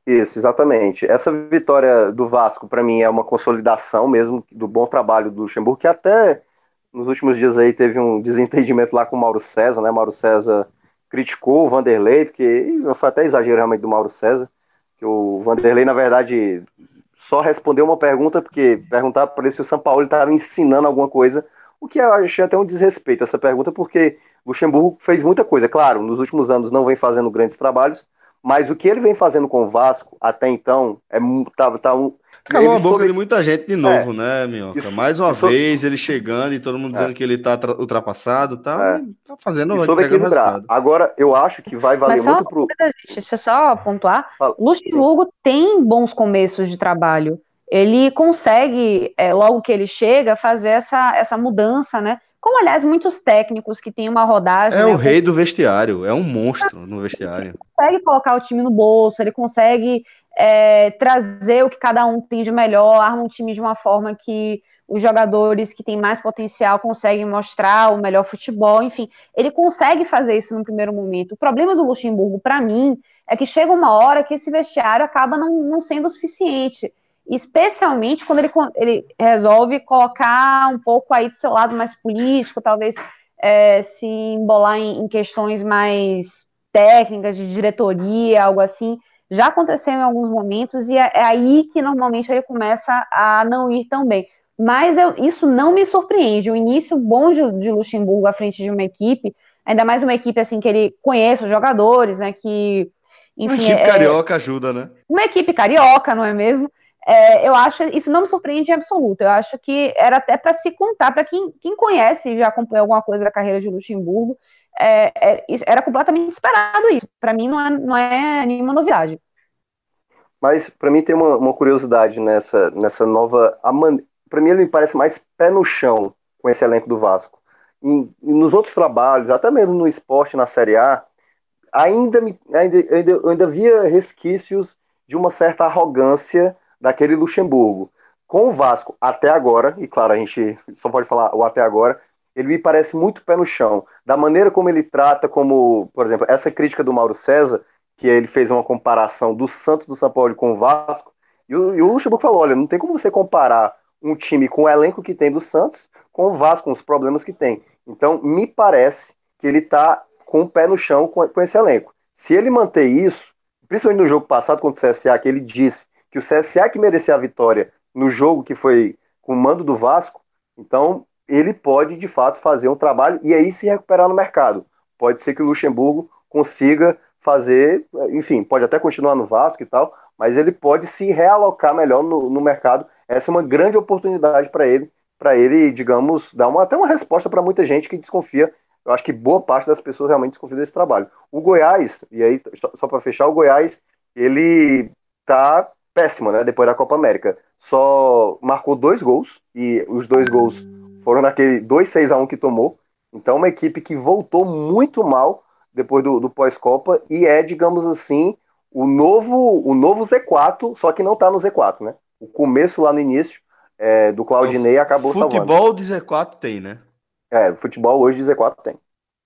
Isso, exatamente. Essa vitória do Vasco, para mim, é uma consolidação mesmo do bom trabalho do Luxemburgo, que até nos últimos dias aí teve um desentendimento lá com o Mauro César, né? Mauro César criticou o Vanderlei, porque foi até exagero realmente do Mauro César, que o Vanderlei, na verdade, só respondeu uma pergunta, porque perguntar para ele se o São Paulo estava ensinando alguma coisa, o que eu achei até um desrespeito essa pergunta, porque o Luxemburgo fez muita coisa. Claro, nos últimos anos não vem fazendo grandes trabalhos, mas o que ele vem fazendo com o Vasco até então é mu- tá, tá um. Calou a Ele boca de soube. muita gente de É, novo, né, Minhoca? isso, Mais uma isso, vez ele chegando e todo mundo é, dizendo que ele tá tra- ultrapassado e tal, é, e tá e fazendo, soube entregando equilibrar. resultado. Agora, eu acho que vai valer Mas só uma muito pro. coisa, gente, deixa eu só pontuar. Fala, sim. Luxemburgo tem bons começos de trabalho. Ele consegue, é, logo que ele chega, fazer essa, essa mudança, né? Como, aliás, muitos técnicos que têm uma rodagem, É o né? rei do vestiário, é um monstro no vestiário. Consegue colocar o time no bolso, ele consegue é, trazer o que cada um tem de melhor, arma um time de uma forma que os jogadores que têm mais potencial conseguem mostrar o melhor futebol, enfim, ele consegue fazer isso no primeiro momento. O problema do Luxemburgo, para mim, é que chega uma hora que esse vestiário acaba não, não sendo o suficiente, especialmente quando ele, ele resolve colocar um pouco aí do seu lado mais político, talvez é, se embolar em, em questões mais técnicas de diretoria, algo assim, já aconteceu em alguns momentos e é, é aí que normalmente ele começa a não ir tão bem. Mas eu, isso não me surpreende. O início bom de, de Luxemburgo à frente de uma equipe, ainda mais uma equipe assim que ele conhece os jogadores, né? Que, Uma enfim, equipe é, é carioca ajuda, né? uma equipe carioca, não é mesmo? É, eu acho isso não me surpreende em absoluto. Eu acho que era até para se contar para quem, quem conhece e já acompanhou alguma coisa da carreira de Luxemburgo. É, é, era completamente esperado isso. Para mim não é, não é nenhuma novidade. Mas para mim tem uma, uma curiosidade nessa, nessa nova. Man... Para mim ele me parece mais pé no chão com esse elenco do Vasco. E, e nos outros trabalhos, até mesmo no esporte, na Série A, ainda, me, ainda, ainda, eu ainda via resquícios de uma certa arrogância daquele Luxemburgo. Com o Vasco, até agora, e claro, a gente só pode falar o até agora, ele me parece muito pé no chão. Da maneira como ele trata, como, por exemplo, essa crítica do Mauro César, que ele fez uma comparação do Santos do São Paulo com o Vasco, e o, e o Luxemburgo falou: olha, não tem como você comparar um time com o elenco que tem do Santos com o Vasco, com os problemas que tem. Então, me parece que ele está com o pé no chão com, com esse elenco. Se ele manter isso, principalmente no jogo passado contra o C S A, que ele disse que o C S A que merecia a vitória no jogo que foi com o mando do Vasco, então ele pode de fato fazer um trabalho e aí se recuperar no mercado. Pode ser que o Luxemburgo consiga fazer, enfim, pode até continuar no Vasco e tal, mas ele pode se realocar melhor no, no mercado. Essa é uma grande oportunidade para ele, para ele, digamos, dar uma, até uma resposta para muita gente que desconfia. Eu acho que boa parte das pessoas realmente desconfia desse trabalho. O Goiás, e aí, só para fechar, o Goiás, ele tá péssimo, né? Depois da Copa América. Só marcou dois gols, e os dois gols foram naquele dois seis a um que tomou. Então, uma equipe que voltou muito mal depois do, do pós-Copa e é, digamos assim, o novo, o novo Z quatro, só que não tá no Z quatro, né? O começo lá no início é, do É, o Claudinei acabou salvando. futebol de Z quatro tem, né? É, o futebol hoje de Z quatro tem.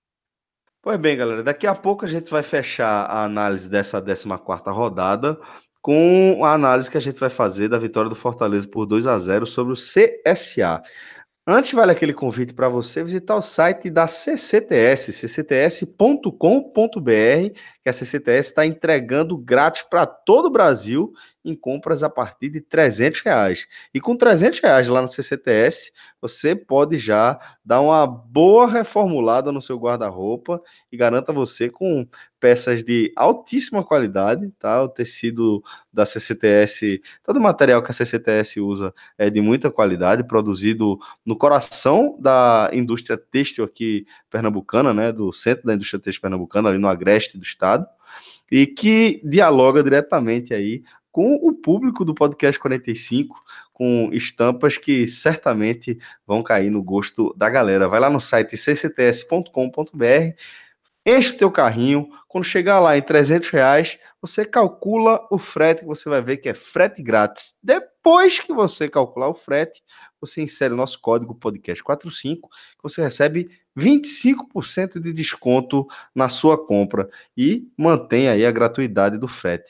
Pois bem, galera, daqui a pouco a gente vai fechar a análise dessa décima quarta rodada com a análise que a gente vai fazer da vitória do Fortaleza por dois a zero sobre o C S A. Antes, vale aquele convite para você visitar o site da C C T S, c c t s ponto com ponto b r, que a C C T S está entregando grátis para todo o Brasil em compras a partir de trezentos reais. E com trezentos reais lá no C C T S, você pode já dar uma boa reformulada no seu guarda-roupa e garanta você com peças de altíssima qualidade, tá? O tecido da C C T S, todo o material que a C C T S usa é de muita qualidade, produzido no coração da indústria têxtil aqui pernambucana, né, do centro da indústria têxtil pernambucana, ali no agreste do estado, e que dialoga diretamente aí com o público do Podcast quarenta e cinco, com estampas que certamente vão cair no gosto da galera. Vai lá no site c c t s ponto com ponto b r, enche o teu carrinho, quando chegar lá em trezentos reais, você calcula o frete, que você vai ver que é frete grátis. Depois que você calcular o frete, você insere o nosso código podcast quarenta e cinco, que você recebe vinte e cinco por cento de desconto na sua compra e mantém aí a gratuidade do frete.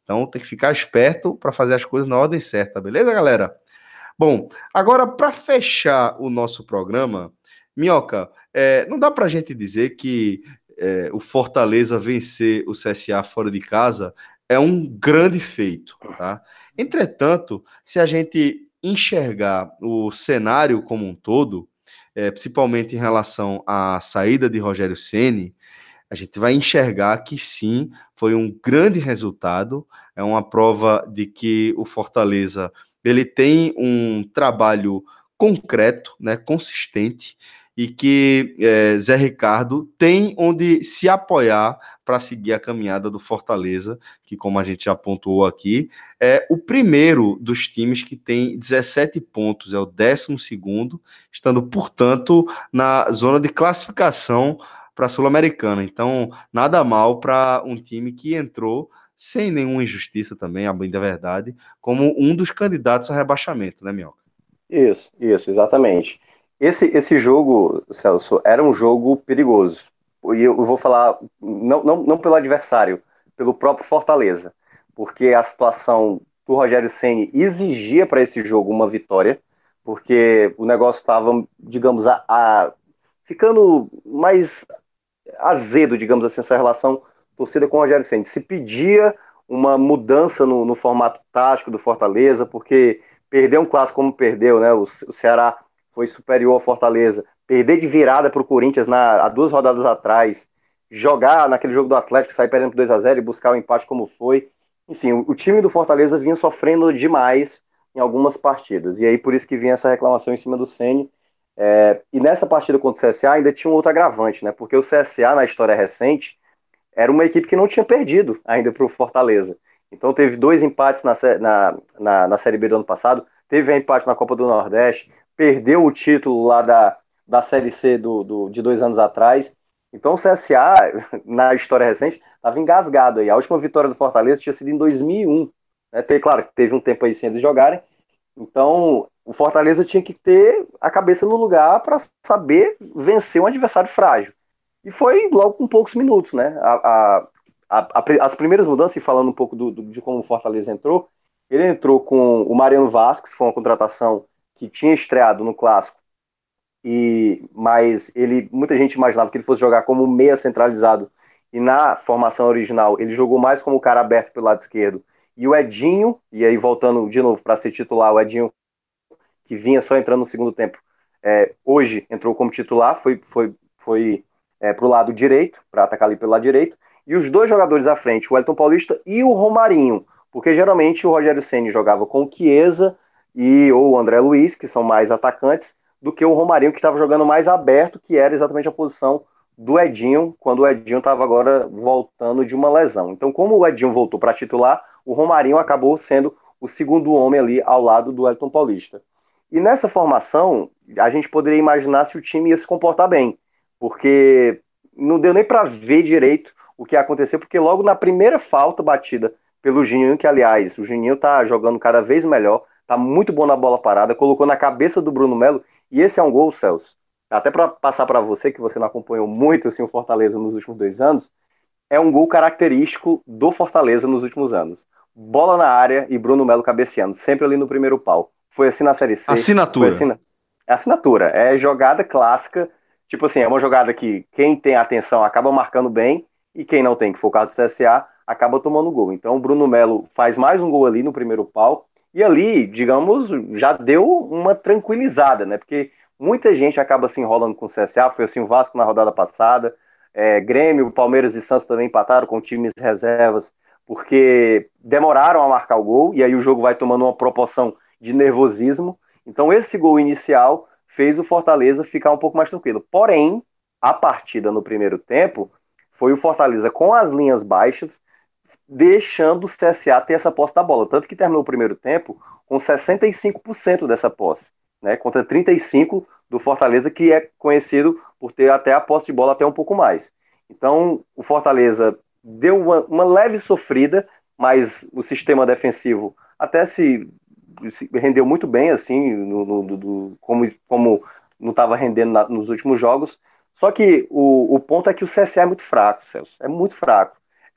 Então tem que ficar esperto para fazer as coisas na ordem certa, beleza, galera? Bom, agora para fechar o nosso programa, Minhoca, é, não dá para a gente dizer que é, o Fortaleza vencer o C S A fora de casa é um grande feito, tá? Entretanto, se a gente enxergar o cenário como um todo, é, principalmente em relação à saída de Rogério Ceni, a gente vai enxergar que sim, foi um grande resultado, é uma prova de que o Fortaleza ele tem um trabalho concreto, né, consistente, e que é, Zé Ricardo tem onde se apoiar para seguir a caminhada do Fortaleza, que, como a gente já pontuou aqui, é o primeiro dos times que tem dezessete pontos, é o décimo segundo, estando, portanto, na zona de classificação para a Sul-Americana. Então, nada mal para um time que entrou sem nenhuma injustiça também, a bem da verdade, como um dos candidatos a rebaixamento, né, Mioca? Isso, isso, exatamente. Esse, esse jogo, Celso, era um jogo perigoso. E eu vou falar, não, não, não pelo adversário, pelo próprio Fortaleza. Porque a situação do Rogério Ceni exigia para esse jogo uma vitória, porque o negócio estava, digamos, a, a- ficando mais azedo, digamos assim, essa relação torcida com o Rogério Ceni. Se pedia uma mudança no, no formato tático do Fortaleza, porque perder um clássico como perdeu, né? O, o Ceará foi superior ao Fortaleza. Perder de virada para o Corinthians na, há duas rodadas atrás, jogar naquele jogo do Atlético, sair perdendo por dois a zero e buscar o empate como foi. Enfim, o, o time do Fortaleza vinha sofrendo demais em algumas partidas. E aí por isso que vinha essa reclamação em cima do Ceni. É, e nessa partida contra o C S A ainda tinha um outro agravante, né? Porque o C S A, na história recente, era uma equipe que não tinha perdido ainda para o Fortaleza. Então teve dois empates na, na, na, na Série B do ano passado, teve um empate na Copa do Nordeste, perdeu o título lá da, da Série C do, do, de dois anos atrás. Então o C S A, na história recente, estava engasgado aí. A última vitória do Fortaleza tinha sido em dois mil e um. Né? Tem, claro, teve um tempo aí sem eles jogarem, então, o Fortaleza tinha que ter a cabeça no lugar para saber vencer um adversário frágil. E foi logo com poucos minutos, né? A, a, a, a, as primeiras mudanças, e falando um pouco do, do, de como o Fortaleza entrou, ele entrou com o Mariano Vasquez, que foi uma contratação que tinha estreado no Clássico, e mas ele muita gente imaginava que ele fosse jogar como meia centralizado, e na formação original ele jogou mais como cara aberto pelo lado esquerdo. E o Edinho, e aí voltando de novo para ser titular, o Edinho que vinha só entrando no segundo tempo, é, hoje entrou como titular, foi, foi, foi é, para o lado direito, para atacar ali pelo lado direito, e os dois jogadores à frente, o Elton Paulista e o Romarinho, porque geralmente o Rogério Ceni jogava com o Chiesa e ou o André Luiz, que são mais atacantes, do que o Romarinho, que estava jogando mais aberto, que era exatamente a posição do Edinho, quando o Edinho estava agora voltando de uma lesão. Então, como o Edinho voltou para titular, o Romarinho acabou sendo o segundo homem ali ao lado do Elton Paulista. E nessa formação, a gente poderia imaginar se o time ia se comportar bem, porque não deu nem para ver direito o que aconteceu, porque logo na primeira falta batida pelo Juninho, que aliás, o Juninho tá jogando cada vez melhor, tá muito bom na bola parada, colocou na cabeça do Bruno Melo, e esse é um gol, Celso. Até para passar para você, que você não acompanhou muito assim, o Fortaleza nos últimos dois anos, é um gol característico do Fortaleza nos últimos anos. Bola na área e Bruno Melo cabeceando, sempre ali no primeiro pau. Foi assim na Série C, foi assim Assinatura. na... É assinatura, é jogada clássica, tipo assim, é uma jogada que quem tem atenção acaba marcando bem e quem não tem, que foi o caso do C S A, acaba tomando gol. Então o Bruno Melo faz mais um gol ali no primeiro pau e ali, digamos, já deu uma tranquilizada, né? Porque muita gente acaba se enrolando com o C S A, foi assim o Vasco na rodada passada, é, Grêmio, Palmeiras e Santos também empataram com times reservas, porque demoraram a marcar o gol, e aí o jogo vai tomando uma proporção de nervosismo. Então esse gol inicial fez o Fortaleza ficar um pouco mais tranquilo. Porém, a partida no primeiro tempo foi o Fortaleza com as linhas baixas, deixando o C S A ter essa posse da bola. Tanto que terminou o primeiro tempo com sessenta e cinco por cento dessa posse, né, contra trinta e cinco por cento do Fortaleza, que é conhecido por ter até a posse de bola até um pouco mais. Então, o Fortaleza deu uma, uma leve sofrida, mas o sistema defensivo até se, se rendeu muito bem, assim, no, no, do, como, como não estava rendendo na, nos últimos jogos. Só que o, o ponto é que o C S A é muito fraco, Celso, é muito fraco.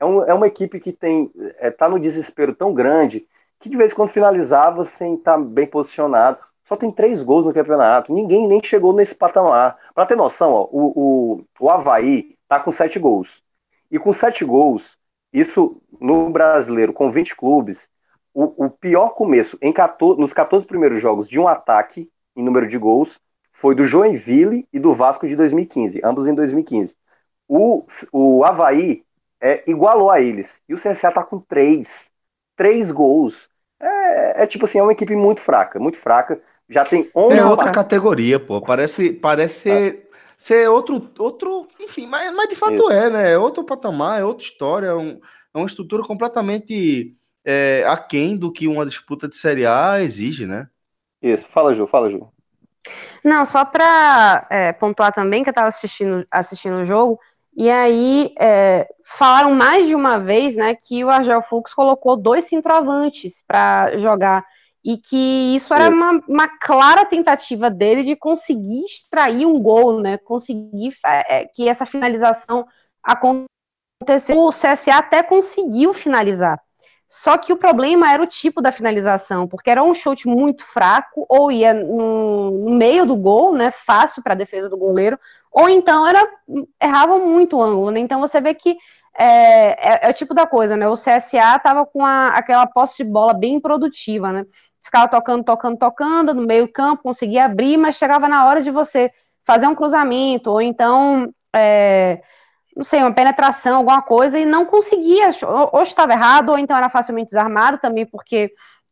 é, um, é uma equipe que tem é, tá no desespero tão grande que de vez em quando finalizava sem estar bem posicionado. Só tem três gols no campeonato. Ninguém nem chegou nesse patamar. Para ter noção, ó, o, o, o Avaí tá com sete gols. E com sete gols, isso no brasileiro, com vinte clubes, o, o pior começo em quatorze, nos quatorze primeiros jogos de um ataque em número de gols foi do Joinville e do Vasco de dois mil e quinze, ambos em dois mil e quinze. O, o Avaí é, igualou a eles. E o C S A tá com três. Três gols. É, é tipo assim, é uma equipe muito fraca, muito fraca. Já tem É onze outra partidas. categoria, pô. Parece, parece ser, ser outro, outro, enfim, mas, mas de fato Isso, é, né? É outro patamar, é outra história, é, um- é uma estrutura completamente é, aquém do que uma disputa de Série A exige, né? isso. Fala, Ju, fala, Ju. Não, só para pontuar também que eu estava assistindo, assistindo o jogo, e aí é, falaram mais de uma vez, né, que o Argel Fux colocou dois centroavantes para jogar, e que isso era Isso. uma, uma clara tentativa dele de conseguir extrair um gol, né, conseguir é, que essa finalização acontecesse. O C S A até conseguiu finalizar. Só que o problema era o tipo da finalização, porque era um chute muito fraco, ou ia no, no meio do gol, né, fácil para a defesa do goleiro, ou então era errava muito o ângulo, né? Então você vê que é, é, é o tipo da coisa, né? O C S A estava com a, aquela posse de bola bem produtiva, né? Ficava tocando, tocando, tocando no meio campo, conseguia abrir, mas chegava na hora de você fazer um cruzamento, ou então é, não sei, uma penetração, alguma coisa, e não conseguia, ou estava errado, ou então era facilmente desarmado também, porque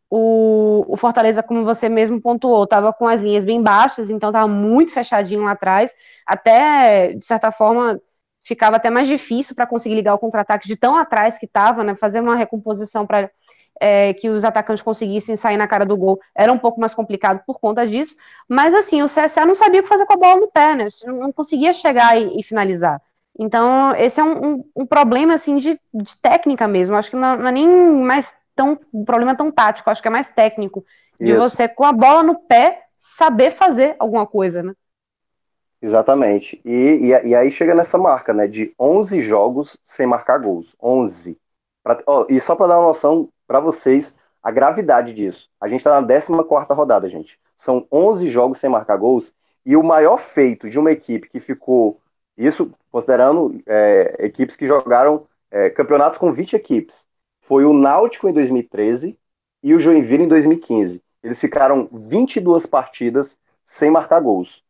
o, o Fortaleza, como você mesmo pontuou, estava com as linhas bem baixas, então estava muito fechadinho lá atrás, até, de certa forma, ficava até mais difícil para conseguir ligar o contra-ataque de tão atrás que estava, né, fazer uma recomposição para é, que os atacantes conseguissem sair na cara do gol, era um pouco mais complicado por conta disso, mas assim, o C S A não sabia o que fazer com a bola no pé, né, não conseguia chegar e, e finalizar. Então, esse é um, um, um problema, assim, de, de técnica mesmo. Acho que não, não é nem mais tão, um problema tão tático, acho que é mais técnico. De Isso. você, com a bola no pé, saber fazer alguma coisa, né? Exatamente. E, e, e aí chega nessa marca, né? De onze jogos sem marcar gols. onze. Pra- ó, e só para dar uma noção para vocês, a gravidade disso. A gente está na décima quarta rodada, gente. São onze jogos sem marcar gols. E o maior feito de uma equipe que ficou, isso considerando é, equipes que jogaram é, campeonatos com vinte equipes, foi o Náutico em dois mil e treze e o Joinville em dois mil e quinze. Eles ficaram vinte e duas partidas sem marcar gols.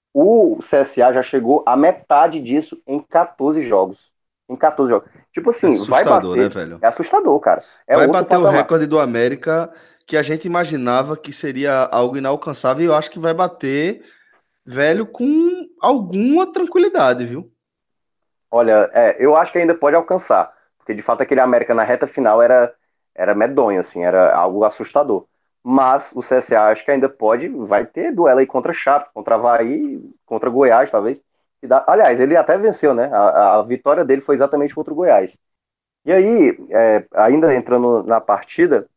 O C S A já chegou à metade disso em quatorze jogos. Em quatorze jogos. Tipo É assim, vai assustador, né, bater. velho? É assustador, cara. É Vai outro bater o patamar. recorde do América que a gente imaginava que seria algo inalcançável e eu acho que vai bater, velho, com alguma tranquilidade, viu? Olha, é, eu acho que ainda pode alcançar. Porque de fato aquele América na reta final era, era medonho, assim, era algo assustador. Mas o C S A acho que ainda pode, vai ter duelo aí contra Chape, contra Avaí, contra Goiás, talvez. E dá- aliás, ele até venceu, né? A, a vitória dele foi exatamente contra o Goiás. E aí, é, ainda entrando na partida,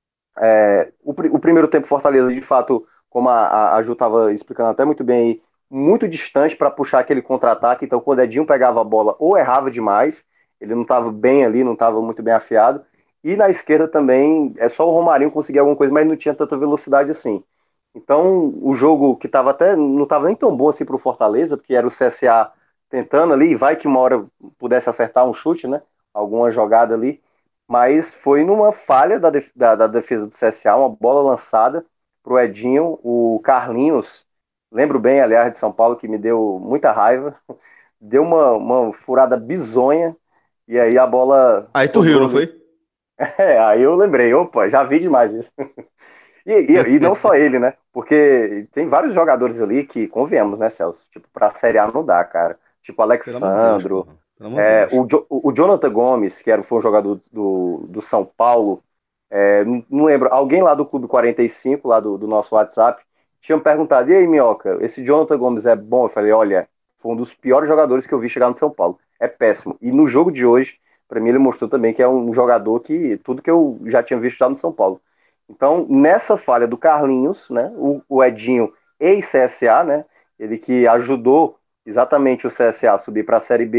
É, o, o, primeiro tempo Fortaleza, de fato, como a, a Ju estava explicando até muito bem aí, muito distante para puxar aquele contra-ataque. Então, quando o Edinho pegava a bola, ou errava demais, ele não estava bem ali, não estava muito bem afiado. E na esquerda também, é só o Romarinho conseguir alguma coisa, mas não tinha tanta velocidade assim. Então, o jogo que estava até não estava nem tão bom assim para o Fortaleza, porque era o C S A tentando ali, vai que uma hora pudesse acertar um chute, né? Alguma jogada ali, mas foi numa falha da, def da, da defesa do C S A, uma bola lançada para o Edinho, o Carlinhos, lembro bem, aliás, de São Paulo, que me deu muita raiva, deu uma, uma furada bizonha, e aí a bola Aí tu riu, sobrou não ali. foi? É, aí eu lembrei, opa, já vi demais isso. E, e, e não só ele, né? Porque tem vários jogadores ali que, convenhamos, né, Celso? Tipo, pra Série A não dá, cara. Tipo, Pelo amor de Deus, Alexandro, porra. Pelo amor de é, Deus. o, Jo- o Jonathan Gomes, que era, foi um jogador do, do São Paulo, é, não, não lembro, alguém lá do Clube quarenta e cinco, lá do, do nosso WhatsApp, tinha me perguntado, e aí, Minhoca, esse Jonathan Gomes é bom? Eu falei, olha, foi um dos piores jogadores que eu vi chegar no São Paulo. É péssimo. E no jogo de hoje, pra mim, ele mostrou também que é um jogador que tudo que eu já tinha visto já no São Paulo. Então, nessa falha do Carlinhos, né, o, o Edinho, ex-C S A, né, ele que ajudou exatamente o C S A a subir para a Série B,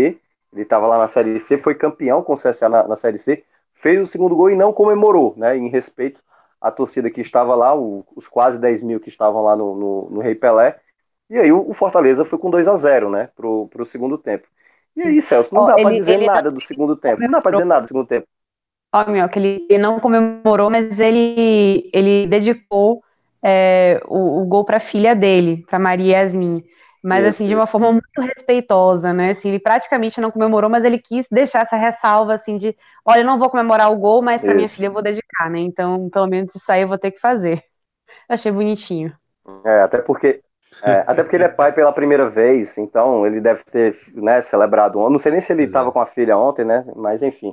Ele estava lá na Série C, foi campeão com o C S A na, na Série C, fez o segundo gol e não comemorou, né? Em respeito à torcida que estava lá, o, os quase dez mil que estavam lá no, no, no Rei Pelé. E aí o, o Fortaleza foi com dois a zero, né? Pro, pro segundo tempo. E aí, Celso, não Ó, dá para ele, dizer ele não nada do segundo tempo. Não dá para comemorou, dizer nada do segundo tempo. ó, Minhoca, ele não comemorou, mas ele, ele dedicou é, o, o gol para a filha dele, para Maria Yasmin. Mas assim, Isso, de uma isso. forma muito respeitosa, né? Assim, ele praticamente não comemorou, mas ele quis deixar essa ressalva assim de, olha, eu não vou comemorar o gol, mas para minha Isso. filha eu vou dedicar, né? Então, pelo menos isso aí eu vou ter que fazer. Eu achei bonitinho. É, até porque, é, até porque ele é pai pela primeira vez, então ele deve ter, né, celebrado ontem. Não sei nem se ele Pois estava é. com a filha ontem, né? Mas enfim.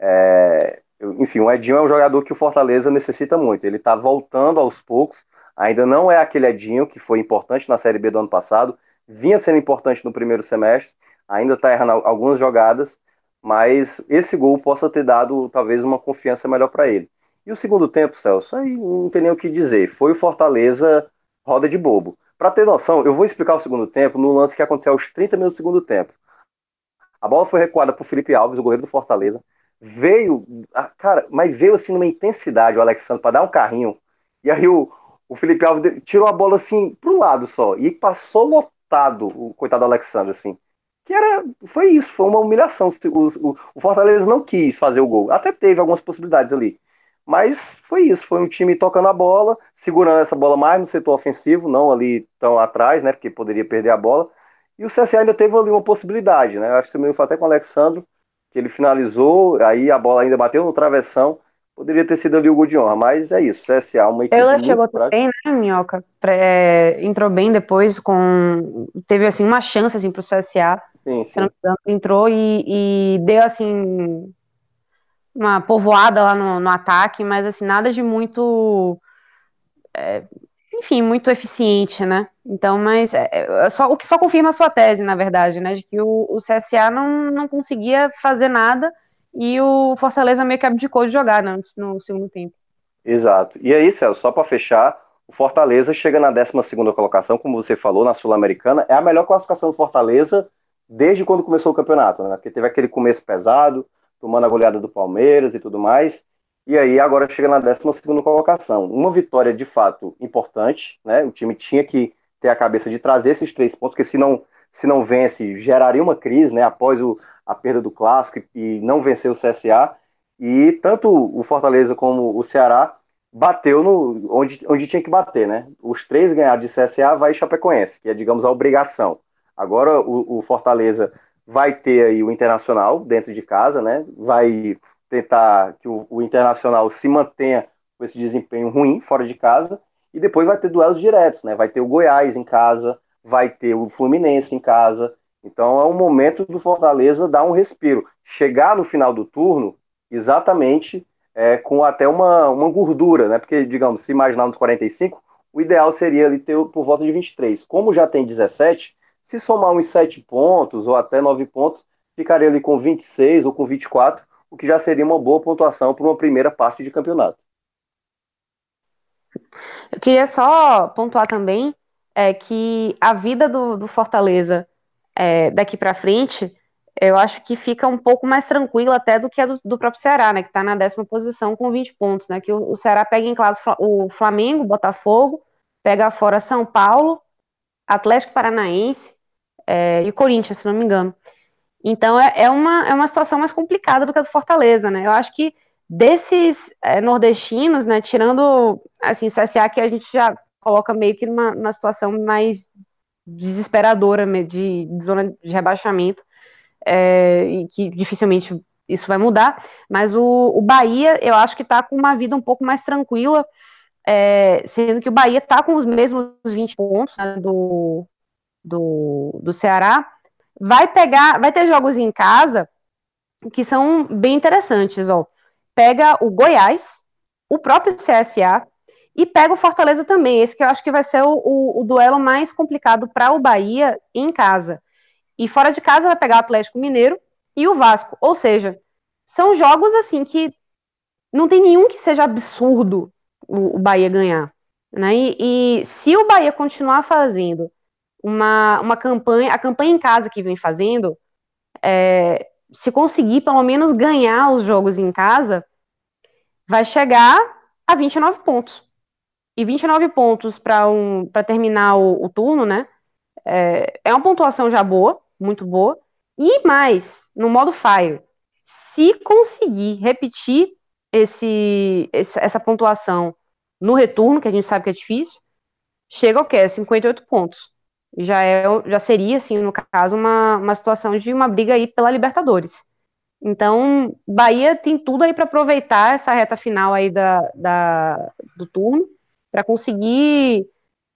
É, eu- enfim, o Edinho é um jogador que o Fortaleza necessita muito. Ele está voltando aos poucos. Ainda não é aquele Edinho que foi importante na Série B do ano passado. Vinha sendo importante no primeiro semestre. Ainda está errando al- algumas jogadas, mas esse gol possa ter dado talvez uma confiança melhor para ele. E o segundo tempo, Celso, aí não tem nem o que dizer. Foi o Fortaleza roda de bobo. Para ter noção, eu vou explicar o segundo tempo no lance que aconteceu aos trinta minutos do segundo tempo. A bola foi recuada por Felipe Alves, o goleiro do Fortaleza. Veio, ah, cara, mas veio assim numa intensidade o Alexandre para dar um carrinho. E aí o, o Felipe Alves tirou a bola assim pro lado só e passou lotado o coitado do Alexandre assim. Que era, foi isso, foi uma humilhação. O, o, o Fortaleza não quis fazer o gol. Até teve algumas possibilidades ali. Mas foi isso, foi um time tocando a bola, segurando essa bola mais no setor ofensivo, não ali tão atrás, né? Porque poderia perder a bola. E o C S A ainda teve ali uma possibilidade, né? Eu acho que você me foi até com o Alexandro, que ele finalizou, aí a bola ainda bateu no travessão. Poderia ter sido ali o gol de honra, mas é isso. O C S A, uma equipe Ela muito chegou prática. também, né, Minhoca? Pra- é, entrou bem depois com. Teve assim uma chance assim, pro C S A. Sim, Se não sim. me engano, entrou e, e deu assim uma povoada lá no, no ataque, mas assim, nada de muito, enfim, muito eficiente, né? Então, mas é, é só, o que só confirma a sua tese, na verdade, né? De que o, o C S A não, não conseguia fazer nada e o Fortaleza meio que abdicou de jogar, né, no, no segundo tempo. Exato. E aí, Celso, só para fechar, o Fortaleza chega na décima segunda colocação, como você falou, na Sul-Americana. É a melhor classificação do Fortaleza desde quando começou o campeonato, né? Porque teve aquele começo pesado, tomando a goleada do Palmeiras e tudo mais. E aí agora chega na décima segunda colocação. Uma vitória de fato importante, né? O time tinha que ter a cabeça de trazer esses três pontos, porque se não, se não vence, geraria uma crise, né? Após o, a perda do clássico e, e não vencer o C S A. E tanto o Fortaleza como o Ceará bateu no onde, onde tinha que bater, né? Os três ganharam de C S A, vai Chapecoense, que é, digamos, a obrigação. Agora o, o Fortaleza vai ter aí o Internacional dentro de casa, né? Vai tentar que o, o Internacional se mantenha com esse desempenho ruim fora de casa e depois vai ter duelos diretos, né? Vai ter o Goiás em casa, vai ter o Fluminense em casa. Então é um momento do Fortaleza dar um respiro. Chegar no final do turno exatamente é, com até uma, uma gordura, né? Porque, digamos, se imaginar nos quarenta e cinco, o ideal seria ali ter por volta de vinte e três. Como já tem dezessete, se somar uns sete pontos ou até nove pontos, ficaria ali com vinte e seis ou com vinte e quatro, o que já seria uma boa pontuação para uma primeira parte de campeonato. Eu queria só pontuar também é, que a vida do, do Fortaleza é, daqui para frente, eu acho que fica um pouco mais tranquila até do que a do, do próprio Ceará, né? Que está na décima posição com vinte pontos, né? Que o, o Ceará pega em casa o Flamengo, Botafogo, pega fora São Paulo, Atlético Paranaense é, e Corinthians, se não me engano. Então é, é uma, é uma situação mais complicada do que a do Fortaleza, né? Eu acho que desses é, nordestinos, né, tirando assim, o C S A, que a gente já coloca meio que numa, numa situação mais desesperadora de, de zona de rebaixamento, é, e que dificilmente isso vai mudar, mas o, o Bahia eu acho que está com uma vida um pouco mais tranquila, é, sendo que o Bahia está com os mesmos vinte pontos, né, do, do, do Ceará. Vai pegar, vai ter jogos em casa que são bem interessantes, ó. Pega o Goiás, o próprio C S A e pega o Fortaleza também. Esse que eu acho que vai ser o, o, o duelo mais complicado para o Bahia em casa. E fora de casa vai pegar o Atlético Mineiro e o Vasco. Ou seja, são jogos assim que não tem nenhum que seja absurdo o, o Bahia ganhar. Né? E, e se o Bahia continuar fazendo uma, uma campanha, a campanha em casa que vem fazendo, é, se conseguir pelo menos ganhar os jogos em casa, vai chegar a vinte e nove pontos. E vinte e nove pontos para um, para terminar o, o turno, né? É, é uma pontuação já boa, muito boa. E mais, no modo Fire, se conseguir repetir esse, esse- essa pontuação no retorno, que a gente sabe que é difícil, chega ao quê? cinquenta e oito pontos. Já, é, já seria, assim, no caso, uma, uma situação de uma briga aí pela Libertadores. Então, Bahia tem tudo aí para aproveitar essa reta final aí da, da- do turno, para conseguir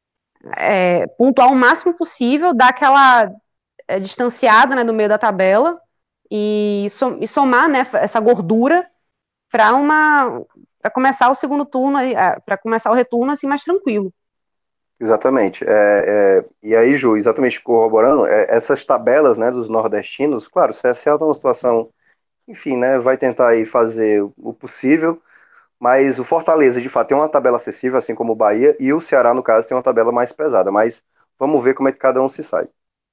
é, pontuar o máximo possível, dar aquela é, distanciada, né, do meio da tabela e, som- e somar, né, essa gordura para uma para começar o segundo turno, para começar o retorno assim mais tranquilo. Exatamente. É, é, e aí, Ju, exatamente corroborando, é, essas tabelas, né, dos nordestinos, claro, o C S A está numa situação, enfim, né, vai tentar aí fazer o possível, mas o Fortaleza, de fato, tem uma tabela acessível, assim como o Bahia, e o Ceará, no caso, tem uma tabela mais pesada, mas vamos ver como é que cada um se sai.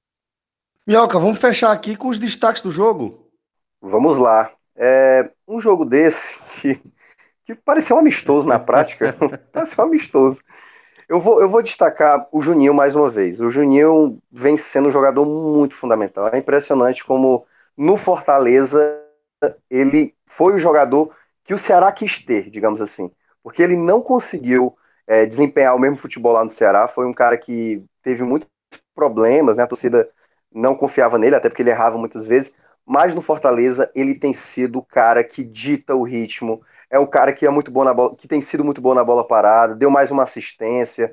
Minhoca, vamos fechar aqui com os destaques do jogo. Vamos lá. É, um jogo desse que, que pareceu um amistoso na prática, pareceu um amistoso. Eu vou, eu vou destacar o Juninho mais uma vez. O Juninho vem sendo um jogador muito fundamental. É impressionante como no Fortaleza ele foi o jogador que o Ceará quis ter, digamos assim. Porque ele não conseguiu é, desempenhar o mesmo futebol lá no Ceará. Foi um cara que teve muitos problemas, né? A torcida não confiava nele, até porque ele errava muitas vezes. Mas no Fortaleza ele tem sido o cara que dita o ritmo. É o cara que é muito bom na bola, que tem sido muito bom na bola parada, deu mais uma assistência.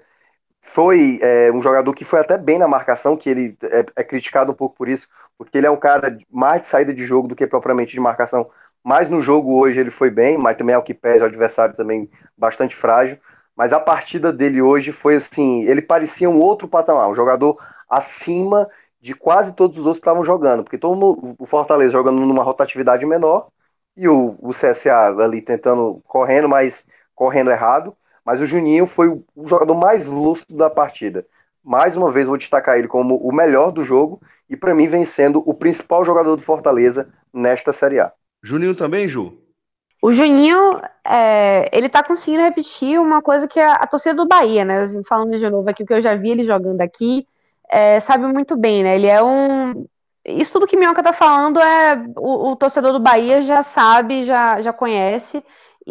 Foi é, um jogador que foi até bem na marcação, que ele é, é criticado um pouco por isso, porque ele é um cara mais de saída de jogo do que propriamente de marcação. Mas no jogo hoje ele foi bem, mas também é o que pesa, o adversário também bastante frágil. Mas a partida dele hoje foi assim, ele parecia um outro patamar, um jogador acima de quase todos os outros que estavam jogando, porque todo mundo, o Fortaleza jogando numa rotatividade menor e o, o C S A ali tentando, correndo, mas correndo errado. Mas o Juninho foi o jogador mais lúcido da partida. Mais uma vez, vou destacar ele como o melhor do jogo e, para mim, vem sendo o principal jogador do Fortaleza nesta Série A. Juninho também, Ju? O Juninho, é, ele tá conseguindo repetir uma coisa que a, a torcida do Bahia, né? Assim, falando de novo aqui, o que eu já vi ele jogando aqui, é, sabe muito bem, né? Ele é um. Isso tudo que Minhoca tá falando é o, o torcedor do Bahia já sabe, já, já conhece.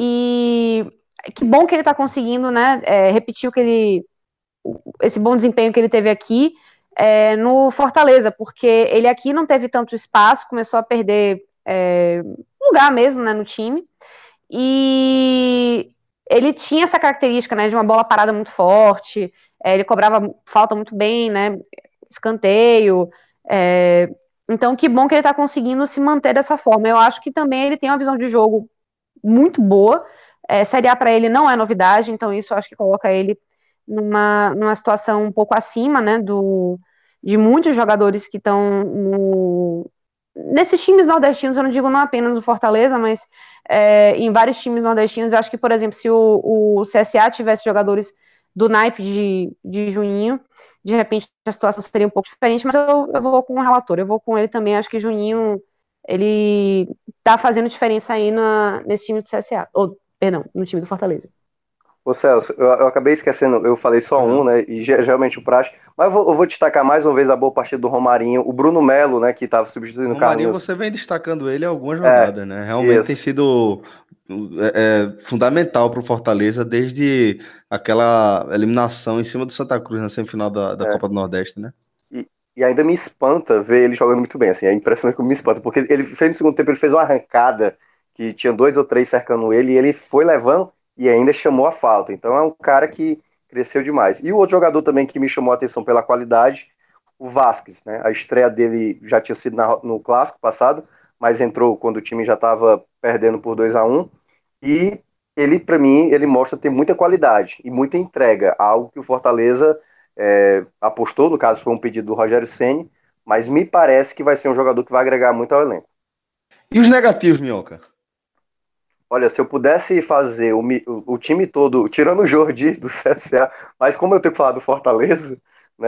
E que bom que ele tá conseguindo, né? É, repetir o que ele. Esse bom desempenho que ele teve aqui é, no Fortaleza, porque ele aqui não teve tanto espaço, começou a perder é, lugar mesmo, né, no time. E ele tinha essa característica, né, de uma bola parada muito forte, é, ele cobrava falta muito bem, né, escanteio. É, então, que bom que ele está conseguindo se manter dessa forma. Eu acho que também ele tem uma visão de jogo muito boa. É, Série A para ele não é novidade, então isso eu acho que coloca ele numa, numa situação um pouco acima, né, do, de muitos jogadores que estão no, nesses times nordestinos, eu não digo não apenas o Fortaleza, mas é, em vários times nordestinos, eu acho que, por exemplo, se o, o C S A tivesse jogadores do naipe de, de Juninho, de repente a situação seria um pouco diferente, mas eu, eu vou com o relator, eu vou com ele também, acho que Juninho, ele tá fazendo diferença aí na, nesse time do C S A, ou, perdão, no time do Fortaleza. Ô Celso, eu, eu acabei esquecendo, eu falei só um, né? E ge- geralmente o Praxe, mas eu vou, eu vou destacar mais uma vez a boa partida do Romarinho, o Bruno Melo, né, que estava substituindo o Romarinho, Carlinhos. você vem destacando ele em algumas É, rodadas, né? Realmente tem isso. sido é, é, fundamental para o Fortaleza desde aquela eliminação em cima do Santa Cruz na semifinal da, da É. Copa do Nordeste, né? E, e ainda me espanta ver ele jogando muito bem, assim, é impressionante como me espanta, porque ele fez no segundo tempo, ele fez uma arrancada que tinha dois ou três cercando ele, e ele foi levando e ainda chamou a falta. Então é um cara que cresceu demais. E o outro jogador também que me chamou a atenção pela qualidade, o Vasquez, né? A estreia dele já tinha sido na- no clássico passado, mas entrou quando o time já estava perdendo por dois a um e ele, para mim, ele mostra ter muita qualidade e muita entrega, algo que o Fortaleza é, apostou, no caso foi um pedido do Rogério Ceni, mas me parece que vai ser um jogador que vai agregar muito ao elenco. E os negativos, Minhoca? Olha, se eu pudesse fazer o, mi- o- o time todo, tirando o Jordi do C S A, mas como eu tenho que falar do Fortaleza, né?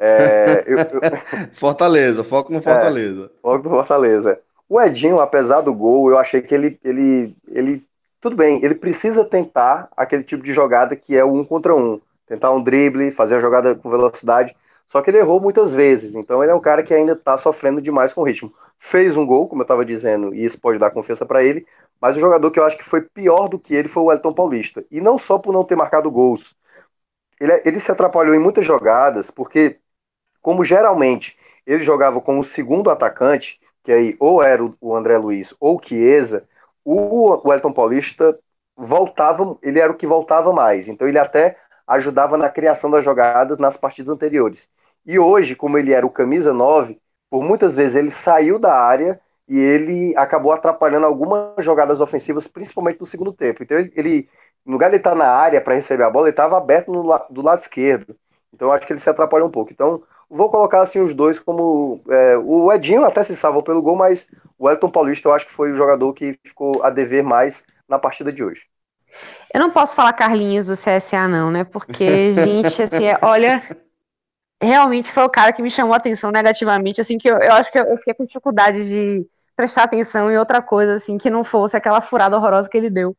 É, eu, eu, Fortaleza, foco no é, Fortaleza. logo do Fortaleza. O Edinho, apesar do gol, eu achei que ele, ele, ele, tudo bem, ele precisa tentar aquele tipo de jogada que é o um contra um, tentar um drible, fazer a jogada com velocidade. Só que ele errou muitas vezes, então ele é um cara que ainda está sofrendo demais com o ritmo. Fez um gol, como eu estava dizendo, e isso pode dar confiança para ele, mas o jogador que eu acho que foi pior do que ele foi o Elton Paulista. E não só por não ter marcado gols. Ele, ele se atrapalhou em muitas jogadas, porque como geralmente ele jogava como segundo atacante, que aí ou era o André Luiz ou o Chiesa, o Wellington Paulista voltava, ele era o que voltava mais. Então ele até ajudava na criação das jogadas nas partidas anteriores. E hoje, como ele era o camisa nove, por muitas vezes ele saiu da área e ele acabou atrapalhando algumas jogadas ofensivas, principalmente no segundo tempo. Então ele, ele no lugar de ele estar na área para receber a bola, ele estava aberto no, do lado esquerdo. Então eu acho que ele se atrapalhou um pouco. Então vou colocar assim os dois como. É, o Edinho até se salvou pelo gol, mas o Elton Paulista eu acho que foi o jogador que ficou a dever mais na partida de hoje. Eu não posso falar Carlinhos do C S A, não, né? Porque, gente, assim, é, olha, realmente foi o cara que me chamou a atenção negativamente, assim, que eu, eu acho que eu, eu fiquei com dificuldade de prestar atenção em outra coisa, assim, que não fosse aquela furada horrorosa que ele deu.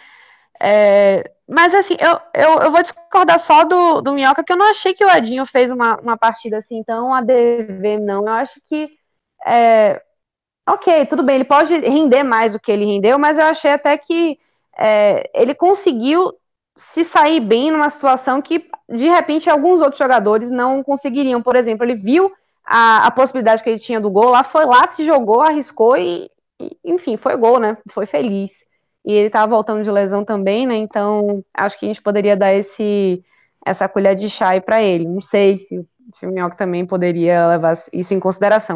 É, mas, assim, eu, eu, eu vou discordar só do, do Minhoca, que eu não achei que o Edinho fez uma, uma partida, assim, tão a dever, não. Eu acho que, é, ok, tudo bem, ele pode render mais do que ele rendeu, mas eu achei até que é, ele conseguiu se sair bem numa situação que, de repente, alguns outros jogadores não conseguiriam. Por exemplo, ele viu a, a possibilidade que ele tinha do gol, lá foi lá, se jogou, arriscou e, e enfim, foi gol, né? Foi feliz. E ele estava voltando de lesão também, né? Então, acho que a gente poderia dar esse, essa colher de chá aí para ele. Não sei se, se o Minhoca também poderia levar isso em consideração.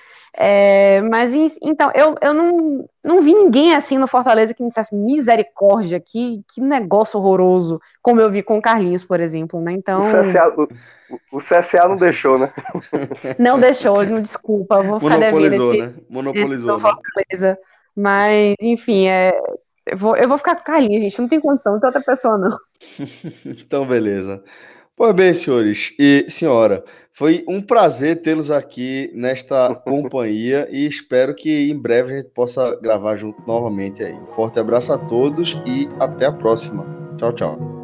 É, mas então, eu, eu não, não vi ninguém assim no Fortaleza que me dissesse misericórdia, que, que negócio horroroso, como eu vi com o Carlinhos, por exemplo, né? Então. O C S A, o, o C S A não deixou, né? Não deixou, não desculpa, vou ficar devendo Monopolizou, esse, né? esse Monopolizou, do né? Fortaleza. Mas, enfim, é, eu, vou, eu vou ficar com o Carlinhos, gente, não tem condição, não tem outra pessoa, não. Então, beleza. Pois bem, senhores e senhora, foi um prazer tê-los aqui nesta companhia e espero que em breve a gente possa gravar junto novamente aí. Um forte abraço a todos e até a próxima. Tchau, tchau.